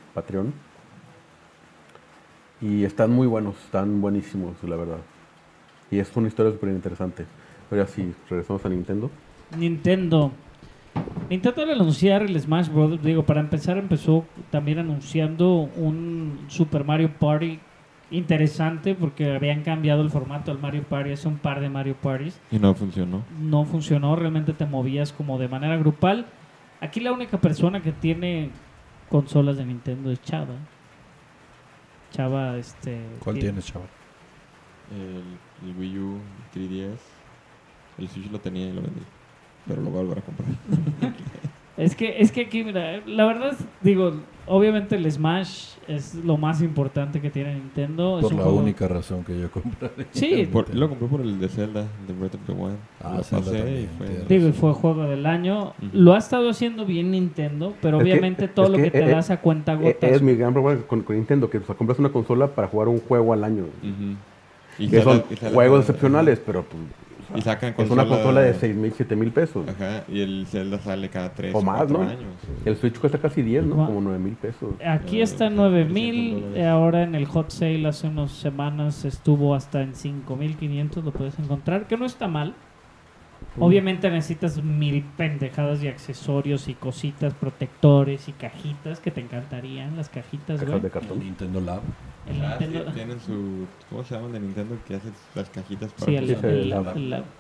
Y están muy buenos, están buenísimos, la verdad. Y es una historia súper interesante. Pero ya sí, regresamos a Nintendo. Nintendo al anunciar el Smash Bros. Digo, para empezar empezó también anunciando un Super Mario Party interesante porque habían cambiado el formato del Mario Party hace un par de Mario Parties. Y no funcionó. No funcionó, realmente te movías como de manera grupal. Aquí la única persona que tiene consolas de Nintendo es Chava. Chava, ¿Cuál tienes, chaval? El Wii U 3DS. El Switch lo tenía y lo vendí. Pero lo voy a volver a comprar. Es que aquí, mira, la verdad, digo, obviamente el Smash es lo más importante que tiene Nintendo. Es Por un la juego- única razón que yo compraré. Sí, Lo compré por el de Zelda, de Breath of the Wild. Ah, Lo Zelda pasé también, y fue... tienes digo, y fue juego del año. Ujú. Lo ha estado haciendo bien Nintendo, pero Es que- obviamente todo es lo que, que te das a cuenta gotas. Es mi gran problema con Nintendo, que compras una consola para jugar un juego al año. Ujú. Y Que son Zelda- y Zelda- juegos excepcionales, pero pues, Y sacan es una consola de 6,000, 7,000 pesos. Ajá, y el Zelda sale cada 3 O más, ¿no? años. El Switch cuesta casi 10, ¿no? Ma- Como 9,000 pesos. Aquí está en 9,000, ahora en el hot sale hace unas semanas estuvo hasta en 5,500, lo puedes encontrar, que no está mal. Obviamente necesitas 1,000 pendejadas y accesorios y cositas, protectores y cajitas que te encantarían, las cajitas, Cajas güey. de El cartón. Nintendo Lab. El Ah, sí, Nintendo- tienen su... ¿Cómo se llaman de Nintendo? Que hace las cajitas para... Sí, el, Sí, el- Labo. el Labo.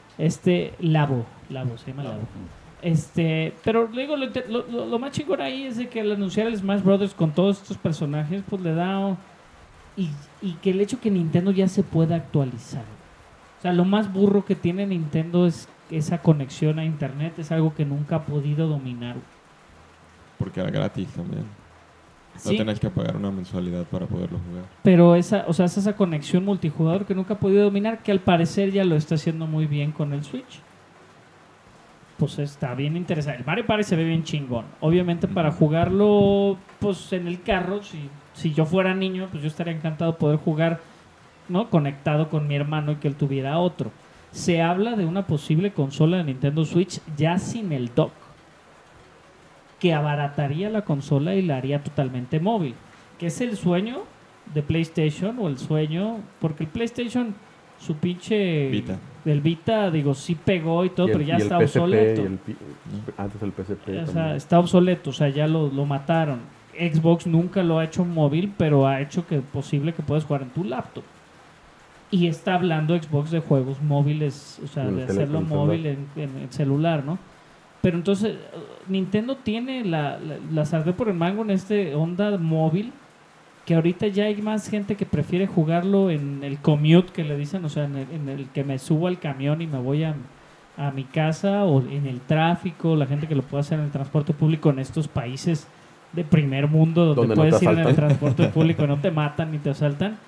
Labo, se llama Labo. Pero digo, lo más chingón ahí es de que al anunciar el Smash Brothers con todos estos personajes, pues le da... Y que el hecho que Nintendo ya se pueda actualizar. O sea, lo más burro que tiene Nintendo es esa conexión a internet, es algo que nunca ha podido dominar. Porque era gratis también. No Sí, tenés que pagar una mensualidad para poderlo jugar. pero esa, o sea, es esa conexión multijugador que nunca ha podido dominar, que al parecer ya lo está haciendo muy bien con el Switch. Pues está bien interesante. El Mario Party se ve bien chingón. Obviamente para jugarlo pues en el carro, si yo fuera niño, pues yo estaría encantado poder jugar, ¿no? Conectado con mi hermano y que él tuviera otro. Se habla de una posible consola de Nintendo Switch ya sin el dock, que abarataría la consola y la haría totalmente móvil, que es el sueño de PlayStation, o el sueño, porque el PlayStation, su pinche Vita. del Vita, digo, sí pegó y todo, Y el- pero ya y el está PSP, obsoleto. antes el PSP O sea, también. está obsoleto, o sea, ya lo mataron. Xbox nunca lo ha hecho móvil, pero ha hecho que posible que puedas jugar en tu laptop. Y está hablando Xbox de juegos móviles, o sea, En el de hacerlo teléfono, móvil en celular, ¿no? Pero entonces, Nintendo tiene la sartén por el mango en este onda móvil, que ahorita ya hay más gente que prefiere jugarlo en el commute, que le dicen, o sea, en el que me subo al camión y me voy a mi casa, o en el tráfico, la gente que lo puede hacer en el transporte público en estos países de primer mundo, donde Donde no puedes te ir en el asaltan. transporte público y no te matan ni te asaltan.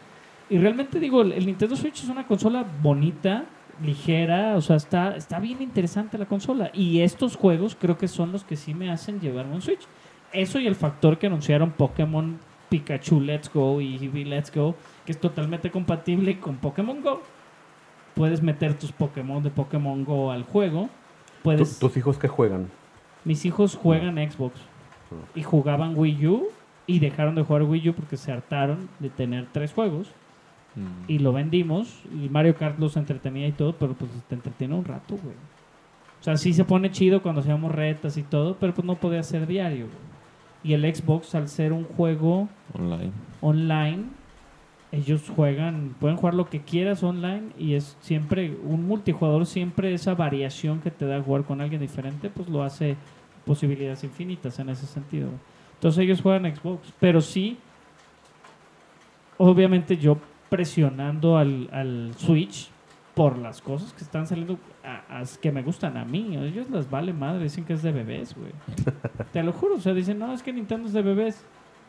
Y realmente digo, el Nintendo Switch es una consola bonita, ligera, o sea, está bien interesante la consola. Y estos juegos creo que son los que sí me hacen llevarme un Switch. Eso y el factor que anunciaron Pokémon Pikachu Let's Go y Eevee Let's Go, que es totalmente compatible con Pokémon Go. Puedes meter tus Pokémon de Pokémon Go al juego. Puedes... ¿Tus hijos qué juegan? Mis hijos juegan Xbox y jugaban Wii U y dejaron de jugar Wii U porque se hartaron de tener 3 juegos y lo vendimos y Mario Kart los entretenía y todo, pero pues te entretiene un rato, güey. O sea, sí se pone chido cuando hacíamos retas y todo, pero pues no podía ser diario, güey. Y el Xbox, al ser un juego online, ellos pueden jugar lo que quieras online y es siempre un multijugador, siempre esa variación que te da jugar con alguien diferente, pues lo hace posibilidades infinitas en ese sentido. Entonces ellos juegan Xbox, pero sí, obviamente yo presionando al Switch por las cosas que están saliendo que me gustan a mí. A ellos les vale madre, dicen que es de bebés, güey. Te lo juro, o sea, dicen, no, es que Nintendo es de bebés.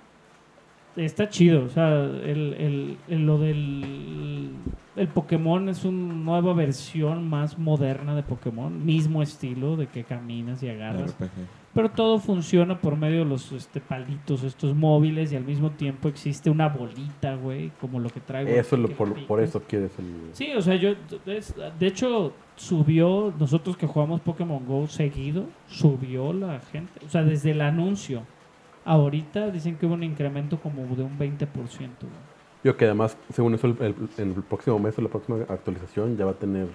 Está chido, o sea, lo del el Pokémon es una nueva versión más moderna de Pokémon, mismo estilo de que caminas y agarras, RPG. pero todo funciona por medio de los palitos estos móviles y al mismo tiempo existe una bolita, güey, como lo que traigo. Eso aquí, es que por picas. eso quieres el... Sí, o sea, de hecho subió, nosotros que jugamos Pokémon Go seguido, subió la gente, o sea, desde el anuncio. Ahorita dicen que hubo un incremento como de un 20%. Güey. Yo que además, según eso, en el próximo mes o la próxima actualización ya va a tener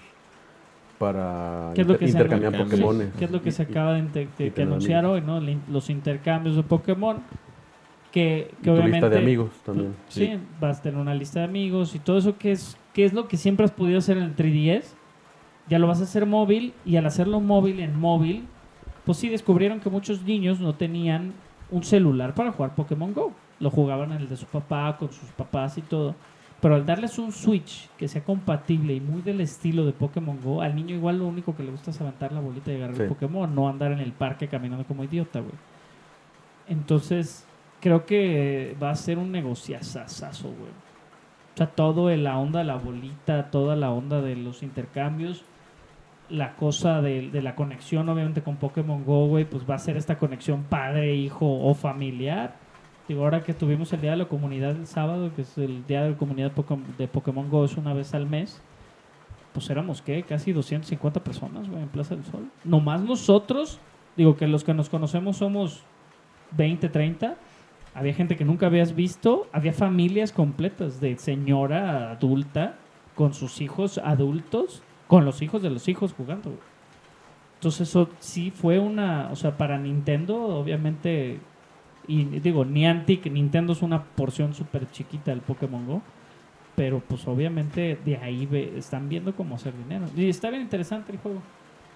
para ¿Qué es lo que intercambiar se Pokémones. ¿Qué es lo que se acaba de tener anunciar amigos. hoy, ¿no? Los intercambios de Pokémon. Que Y tu obviamente... lista de amigos también. Sí, vas a tener una lista de amigos y todo eso qué es lo que siempre has podido hacer en el 3DS. Ya lo vas a hacer móvil y al hacerlo móvil, pues sí descubrieron que muchos niños no tenían un celular para jugar Pokémon Go. Lo jugaban en el de su papá, con sus papás y todo. Pero al darles un Switch que sea compatible y muy del estilo de Pokémon Go, al niño igual lo único que le gusta es aventar la bolita y agarrar el Pokémon, no andar en el parque caminando como idiota, güey. Entonces, creo que va a ser un negociazazazo, güey. O sea, todo la onda de la bolita, toda la onda de los intercambios, la cosa de la conexión, obviamente, con Pokémon Go, güey, pues va a ser esta conexión padre, hijo o familiar. Digo, ahora que tuvimos el Día de la Comunidad el sábado, que es el Día de la Comunidad de Pokémon Go, es una vez al mes, pues éramos, ¿qué? Casi 250 personas, güey, en Plaza del Sol. Nomás nosotros, digo que los que nos conocemos somos 20, 30. Había gente que nunca habías visto, había familias completas de señora adulta con sus hijos adultos, con los hijos de los hijos jugando, güey. Entonces eso sí fue o sea, para Nintendo, obviamente, y digo, Niantic, Nintendo es una porción súper chiquita del Pokémon Go, pero pues obviamente de ahí están viendo cómo hacer dinero. Y está bien interesante el juego.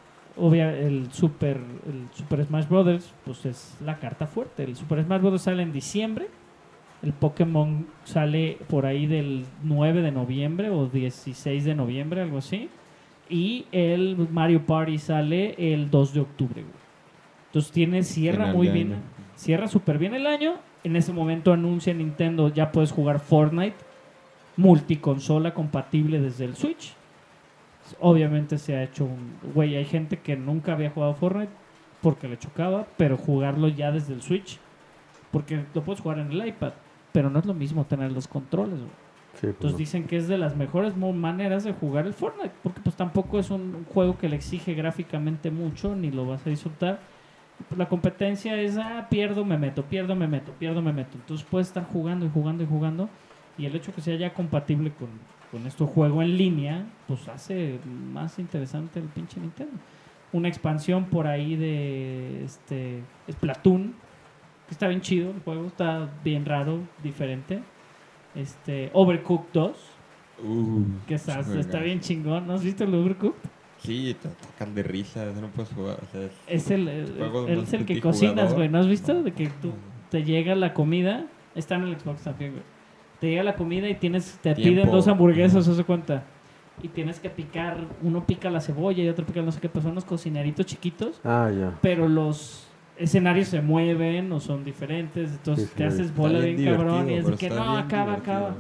El Super Smash Brothers, pues es la carta fuerte. El Super Smash Brothers sale en diciembre. El Pokémon sale por ahí del 9 de noviembre o 16 de noviembre, algo así. Y el Mario Party sale el 2 de octubre, güey. Entonces cierra muy bien. Cierra súper bien el año. En ese momento anuncia Nintendo, ya puedes jugar Fortnite multiconsola compatible desde el Switch. Obviamente se ha hecho hay gente que nunca había jugado Fortnite porque le chocaba, pero jugarlo ya desde el Switch, porque lo puedes jugar en el iPad, pero no es lo mismo tener los controles, güey. Sí, pues Entonces dicen que es de las mejores maneras de jugar el Fortnite, porque pues tampoco es un juego que le exige gráficamente mucho, ni lo vas a disfrutar. Pues la competencia es, pierdo, me meto. Entonces puedes estar jugando y jugando y jugando, y el hecho que sea ya compatible con este juego en línea, pues hace más interesante el pinche Nintendo. Una expansión por ahí de Splatoon, que está bien chido el juego, está bien raro, diferente. Overcooked 2, que está bien chingón. ¿No has visto el Overcooked? Sí, te atacan de risa, eso no puedes jugar. O sea, Es el que cocinas, güey. ¿No has visto? De que te llega la comida, está en el Xbox también, güey. Te llega la comida y te piden 2 hamburguesas, ¿se cuenta? Y tienes que picar, uno pica la cebolla y otro pica no sé qué, pues son unos cocineritos chiquitos. Ya. Pero los escenarios se mueven o son diferentes, entonces te haces bola bien cabrón y es de que no, acaba.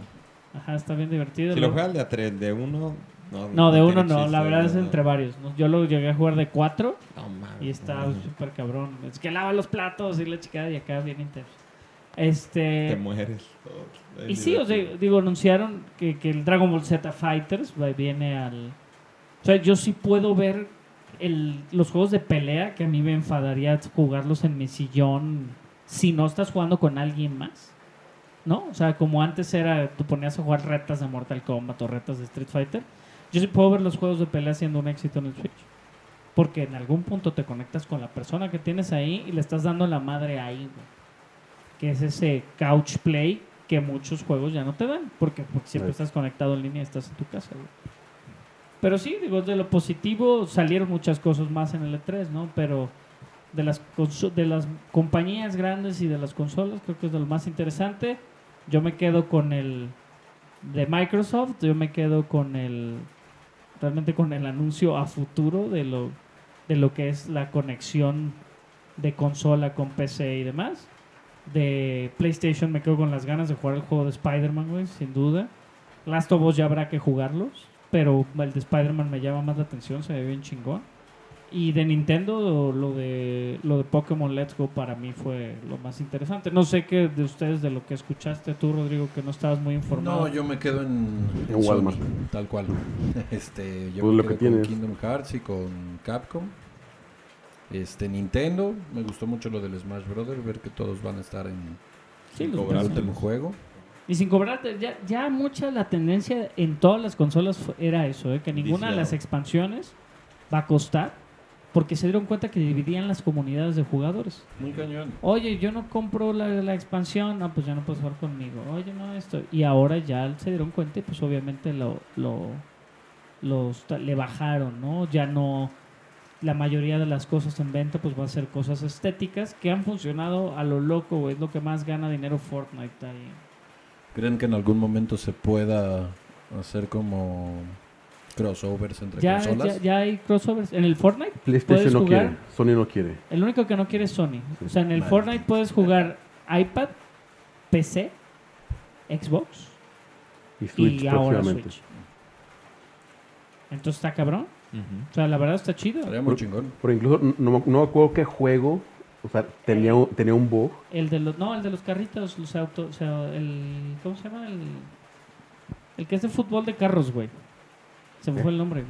Ajá, está bien divertido. Si lo juegas de a 3, de 1... No, de uno tiene no, chiste, la verdad es ¿no? entre varios. ¿no? Yo lo llegué a jugar de 4 No mames. y está no. súper cabrón. Es que lava los platos y la chica y acá bien intenso. Te mueres. Y sí, o sea, digo, anunciaron que el Dragon Ball Z Fighters viene al... O sea, yo sí puedo ver los juegos de pelea que a mí me enfadaría jugarlos en mi sillón si no estás jugando con alguien más. ¿No? O sea, como antes era, tú ponías a jugar retas de Mortal Kombat o retas de Street Fighter. Yo sí puedo ver los juegos de pelea siendo un éxito en el Switch. Porque en algún punto te conectas con la persona que tienes ahí y le estás dando la madre ahí, güey. Que es ese couch play que muchos juegos ya no te dan. Porque siempre estás conectado en línea y estás en tu casa, güey. Pero sí, digo, de lo positivo salieron muchas cosas más en el E3, ¿no? Pero de las compañías grandes y de las consolas, creo que es de lo más interesante. Yo me quedo con el de Microsoft, yo me quedo realmente con el anuncio a futuro de lo que es la conexión de consola con PC y demás. De PlayStation me quedo con las ganas de jugar el juego de Spider-Man, güey, sin duda. Last of Us ya habrá que jugarlos, pero el de Spider-Man me llama más la atención, se ve bien chingón. Y de Nintendo, lo de Pokémon Let's Go para mí fue lo más interesante. No sé qué de ustedes, de lo que escuchaste tú, Rodrigo, que no estabas muy informado. No, yo me quedo en Walmart. Sony, tal cual. Yo Pues me lo quedo que con tienes. Kingdom Hearts y con Capcom. Nintendo, me gustó mucho lo del Smash Brothers, ver que todos van a estar en Sí, los cobrar personajes. el juego. Y sin cobrarte, ya mucha la tendencia en todas las consolas era eso, que ninguna de las Viciado. expansiones va a costar, porque se dieron cuenta que dividían las comunidades de jugadores. Muy cañón. Oye, yo no compro la expansión, no, pues ya no puedes jugar conmigo. Oye, no, esto. Y ahora ya se dieron cuenta y pues obviamente le bajaron, ¿no? Ya no... La mayoría de las cosas en venta pues va a ser cosas estéticas que han funcionado a lo loco, güey. Es lo que más gana dinero Fortnite ahí. ¿Creen que en algún momento se pueda hacer como crossovers entre Ya, consolas? ya hay crossovers. En el Fortnite PlayStation puedes no jugar... quiere, Sony no quiere. El único que no quiere es Sony. O sea, en el Vale. Fortnite puedes jugar iPad, PC, Xbox Y Switch y ahora próximamente. Switch. Entonces está cabrón. Ujú. O sea, la verdad está chido. Estaría muy chingón. Pero incluso no me acuerdo qué juego, o sea, tenía un bug. El de los carritos, los autos, o sea, ¿cómo se llama? El que es de fútbol de carros, güey. Se me ¿Qué? fue el nombre.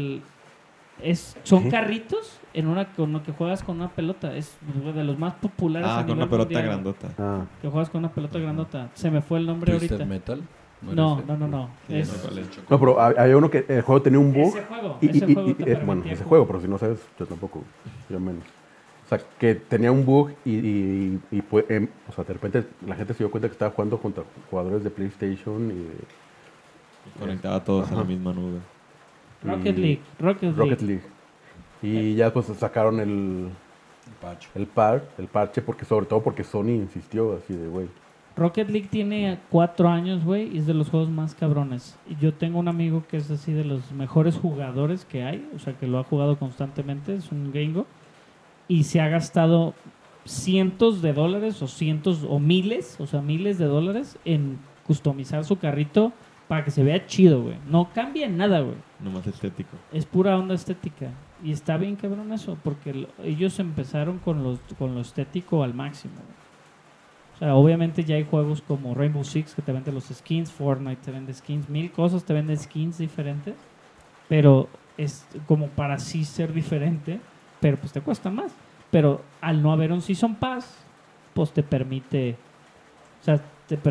Son ¿Qué? carritos con lo que juegas con una pelota. Es de los más populares a Ah, con nivel una pelota mundial, grandota. Ah, que juegas con una pelota grandota. Se me fue el nombre Twisted ahorita. Metal. No, era ese? no. Sí, Es, ya sé cuál es. no, pero había uno que el juego tenía un bug. ese juego. Y, ese y- juego y- te bueno, permitía ese jugar. juego, pero si no sabes, yo tampoco, yo menos. O sea, que tenía un bug y pues, o sea, de repente la gente se dio cuenta que estaba jugando contra jugadores de PlayStation y Conectaba a todos a la Ajá. misma nube. Rocket League. Rocket League. Y ya pues sacaron el parche, porque sobre todo porque Sony insistió así de, güey. Rocket League tiene 4 años, güey, y es de los juegos más cabrones. Y yo tengo un amigo que es así de los mejores jugadores que hay, o sea, que lo ha jugado constantemente, es un gringo, y se ha gastado cientos de dólares o miles, o sea, miles de dólares en customizar su carrito para que se vea chido, güey. No cambia nada, güey. Nomás estético. Es pura onda estética. Y está bien cabrón eso, porque ellos empezaron con lo estético al máximo, güey. O sea, obviamente ya hay juegos como Rainbow Six que te venden los skins, Fortnite te vende skins, 1000 cosas te venden skins diferentes, pero es como para sí ser diferente, pero pues te cuesta más. Pero al no haber un Season Pass, pues te permite, o sea,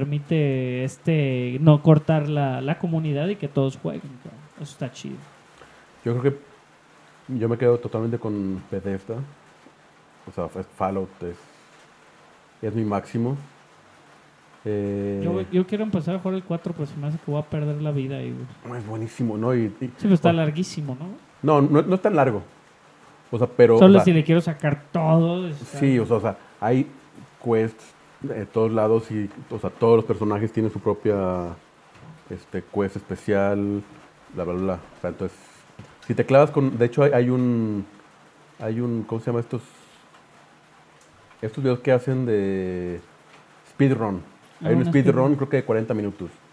no cortar la comunidad y que todos jueguen, cabrón. Eso está chido. Yo creo que yo me quedo totalmente con Bethesda. O sea, Fallout es mi máximo. Yo quiero empezar a jugar el 4, pero se me hace que voy a perder la vida ahí, güey. Es buenísimo, ¿no? Sí, pero está larguísimo, ¿no? No es tan largo. O sea, pero... Solo o sea, si le quiero sacar todo. sí, o sea, hay quests de todos lados y, o sea, todos los personajes tienen su propia quest especial, bla, bla, bla. O sea, entonces, si te clavas con... De hecho, hay un... ¿Cómo se llama estos? Estos videos que hacen de speedrun. Hay un speedrun, creo que de 40 minutos.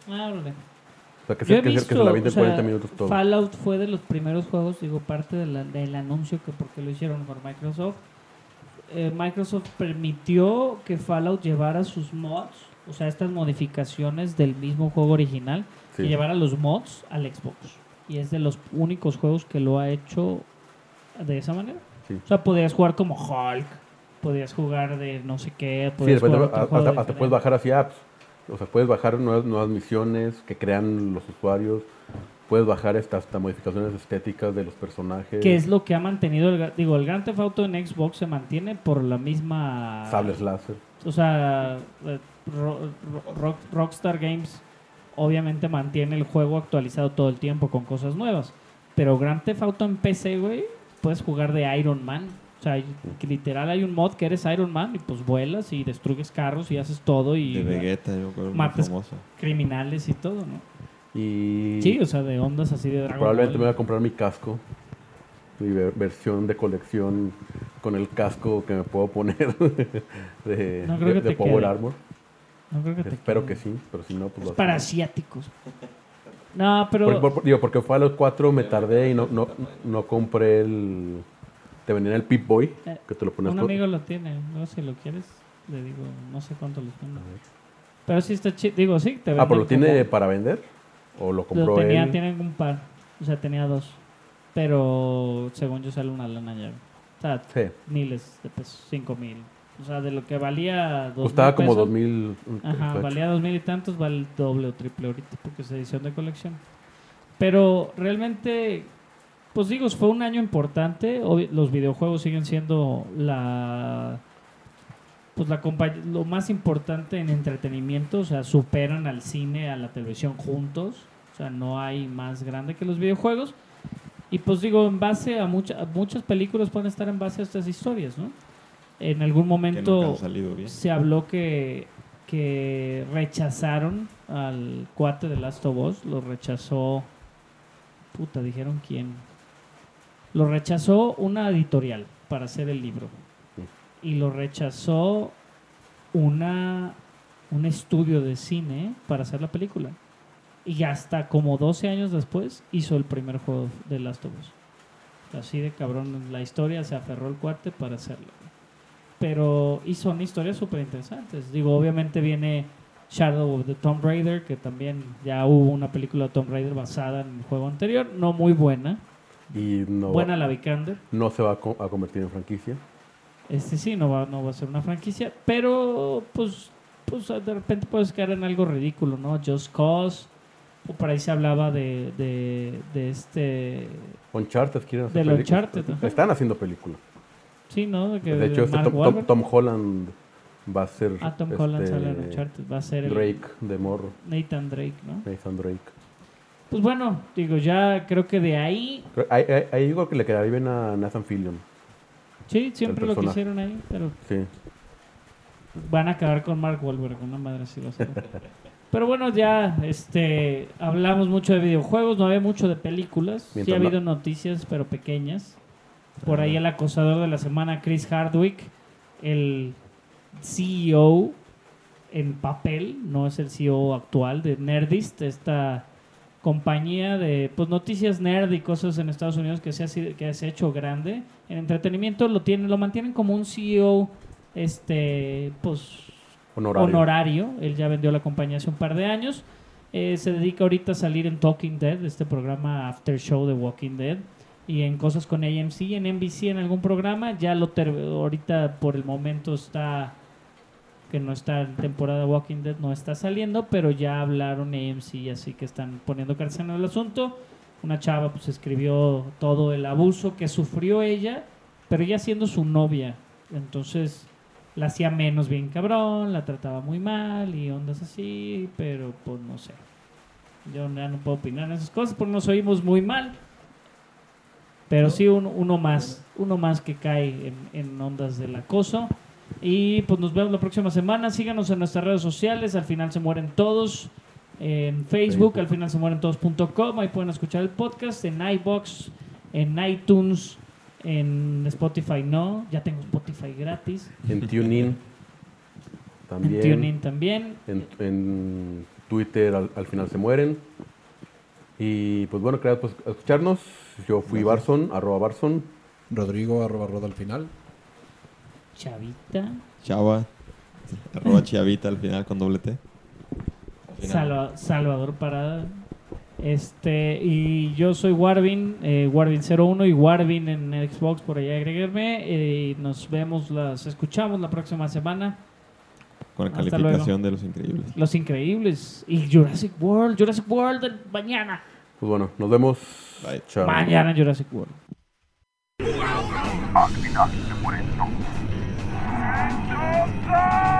Ah, órale. O sea, que Yo he se visto, la avienten o sea, 40 minutos todo. Fallout fue de los primeros juegos, digo, parte del anuncio que porque lo hicieron con Microsoft. Microsoft permitió que Fallout llevara sus mods, o sea, estas modificaciones del mismo juego original, Sí. y llevara los mods al Xbox. Y es de los únicos juegos que lo ha hecho de esa manera. Sí. O sea, podías jugar como Hulk, podías jugar de no sé qué, Sí, podías de repente jugar otro juego hasta diferente. puedes bajar así apps. O sea, puedes bajar nuevas misiones que crean los usuarios. Puedes bajar hasta modificaciones estéticas de los personajes. Que es lo que ha mantenido el Grand Theft Auto en Xbox se mantiene por la misma Sables láser. o sea Rockstar Games obviamente mantiene el juego actualizado todo el tiempo con cosas nuevas, pero Grand Theft Auto en PC, güey, puedes jugar de Iron Man. O sea, que literal hay un mod que eres Iron Man y pues vuelas y destruyes carros y haces todo y De Vegeta, yo creo, muy matas famoso. criminales y todo, ¿no? Y Sí, o sea, de ondas así de Dragon probablemente me Ball. voy a comprar mi casco. Mi versión de colección con el casco que me puedo poner de, No creo que de te Power quede. Armor. No creo que te Espero quede. que sí, pero si no, pues Es lo para hacemos. asiáticos. No, pero Digo, porque fue a los 4 me tardé y no compré el... Te vendían el Pip Boy, que te lo pones un todo. amigo lo tiene. No sé si lo quieres. Le digo, no sé cuánto les vendo. Pero sí está chido. Digo, sí, te Ah, ¿pero lo venden tiene como- para vender? ¿O lo Lo compró tenía, él? tienen un par. O sea, tenía dos. Pero según yo sale una lana ya. O sea, Sí. miles de pesos. 5,000. O sea, de lo que valía 2,000 Costaba como pesos, 2,000. Ajá, valía 2,000 y tantos, vale el doble o triple ahorita porque es edición de colección. Pero realmente, pues digo, fue un año importante. Los videojuegos siguen siendo lo más importante en entretenimiento. O sea, superan al cine, a la televisión juntos. O sea, no hay más grande que los videojuegos. Y pues digo, en base a muchas películas pueden estar en base a estas historias, ¿no? En algún Que nunca momento han salido bien. se habló que rechazaron al cuate de Last of Us, lo rechazó, dijeron quién, lo rechazó una editorial para hacer el libro y lo rechazó un estudio de cine para hacer la película y hasta como 12 años después hizo el primer juego de Last of Us. Así de cabrón la historia, se aferró el cuate para hacerlo. Pero y son historias súper interesantes. Digo, obviamente viene Shadow of the Tomb Raider, que también ya hubo una película de Tomb Raider basada en el juego anterior, no muy buena. Y Buena la Vikander. no se va a convertir en franquicia. Sí, no va a ser una franquicia, pero pues de repente puedes caer en algo ridículo, ¿no? Just Cause, o por ahí se hablaba de Uncharted quieren hacer Del películas. Uncharted, ajá. Están haciendo películas. sí, ¿no? De hecho, Mark Wahlberg. Tom Holland va a ser Tom Holland sale en Uncharted, va a ser el Drake de morro. Nathan Drake, ¿no? Nathan Drake. Pues bueno, digo, ya creo que de ahí, Ahí digo que le quedaría bien a Nathan Fillion. sí, siempre El lo personaje. quisieron ahí, pero Sí. van a acabar con Mark Wahlberg, una madre así va a ser. Pero bueno, ya hablamos mucho de videojuegos, no había mucho de películas. Sí Mientras ha no- habido noticias, pero pequeñas. Por ahí el acosador de la semana, Chris Hardwick, el CEO en papel, no es el CEO actual de Nerdist, esta compañía de noticias nerd y cosas en Estados Unidos que se ha hecho grande en entretenimiento, lo mantienen como un CEO honorario. Él ya vendió la compañía hace un par de años. Se dedica ahorita a salir en Talking Dead, este programa after show de Walking Dead, y en cosas con AMC, en NBC, en algún programa. Ya ahorita por el momento que no está en temporada Walking Dead, no está saliendo, pero ya hablaron AMC, así que están poniendo cárcel en el asunto. Una chava pues escribió todo el abuso que sufrió ella, pero ella siendo su novia, entonces la hacía menos bien cabrón, la trataba muy mal y ondas así, pero pues no sé. Yo ya no puedo opinar en esas cosas porque nos oímos muy mal. Pero sí uno más que cae en ondas del acoso. Y pues nos vemos la próxima semana. Síganos en nuestras redes sociales. Al final se mueren todos. En Facebook, al final se mueren todos.com. Ahí pueden escuchar el podcast. En iBox, en iTunes, en Spotify no. Ya tengo Spotify gratis. En TuneIn también. En TuneIn también. En Twitter al final se mueren. Y pues bueno, gracias por escucharnos. Yo fui Barson, @Barson. Rodrigo, @Roda al final. Chavita. Chava. @Chavita al final con doble T. Salvador Parada. Y yo soy Warvin, Warvin01 y Warvin en Xbox, por ahí agreguenme. Nos escuchamos la próxima semana. Con la Hasta calificación luego. de Los Increíbles. Los Increíbles y Jurassic World mañana. Pues bueno, nos vemos. Bye. Chao. Mañana Jurassic World. Al final se mueren todos.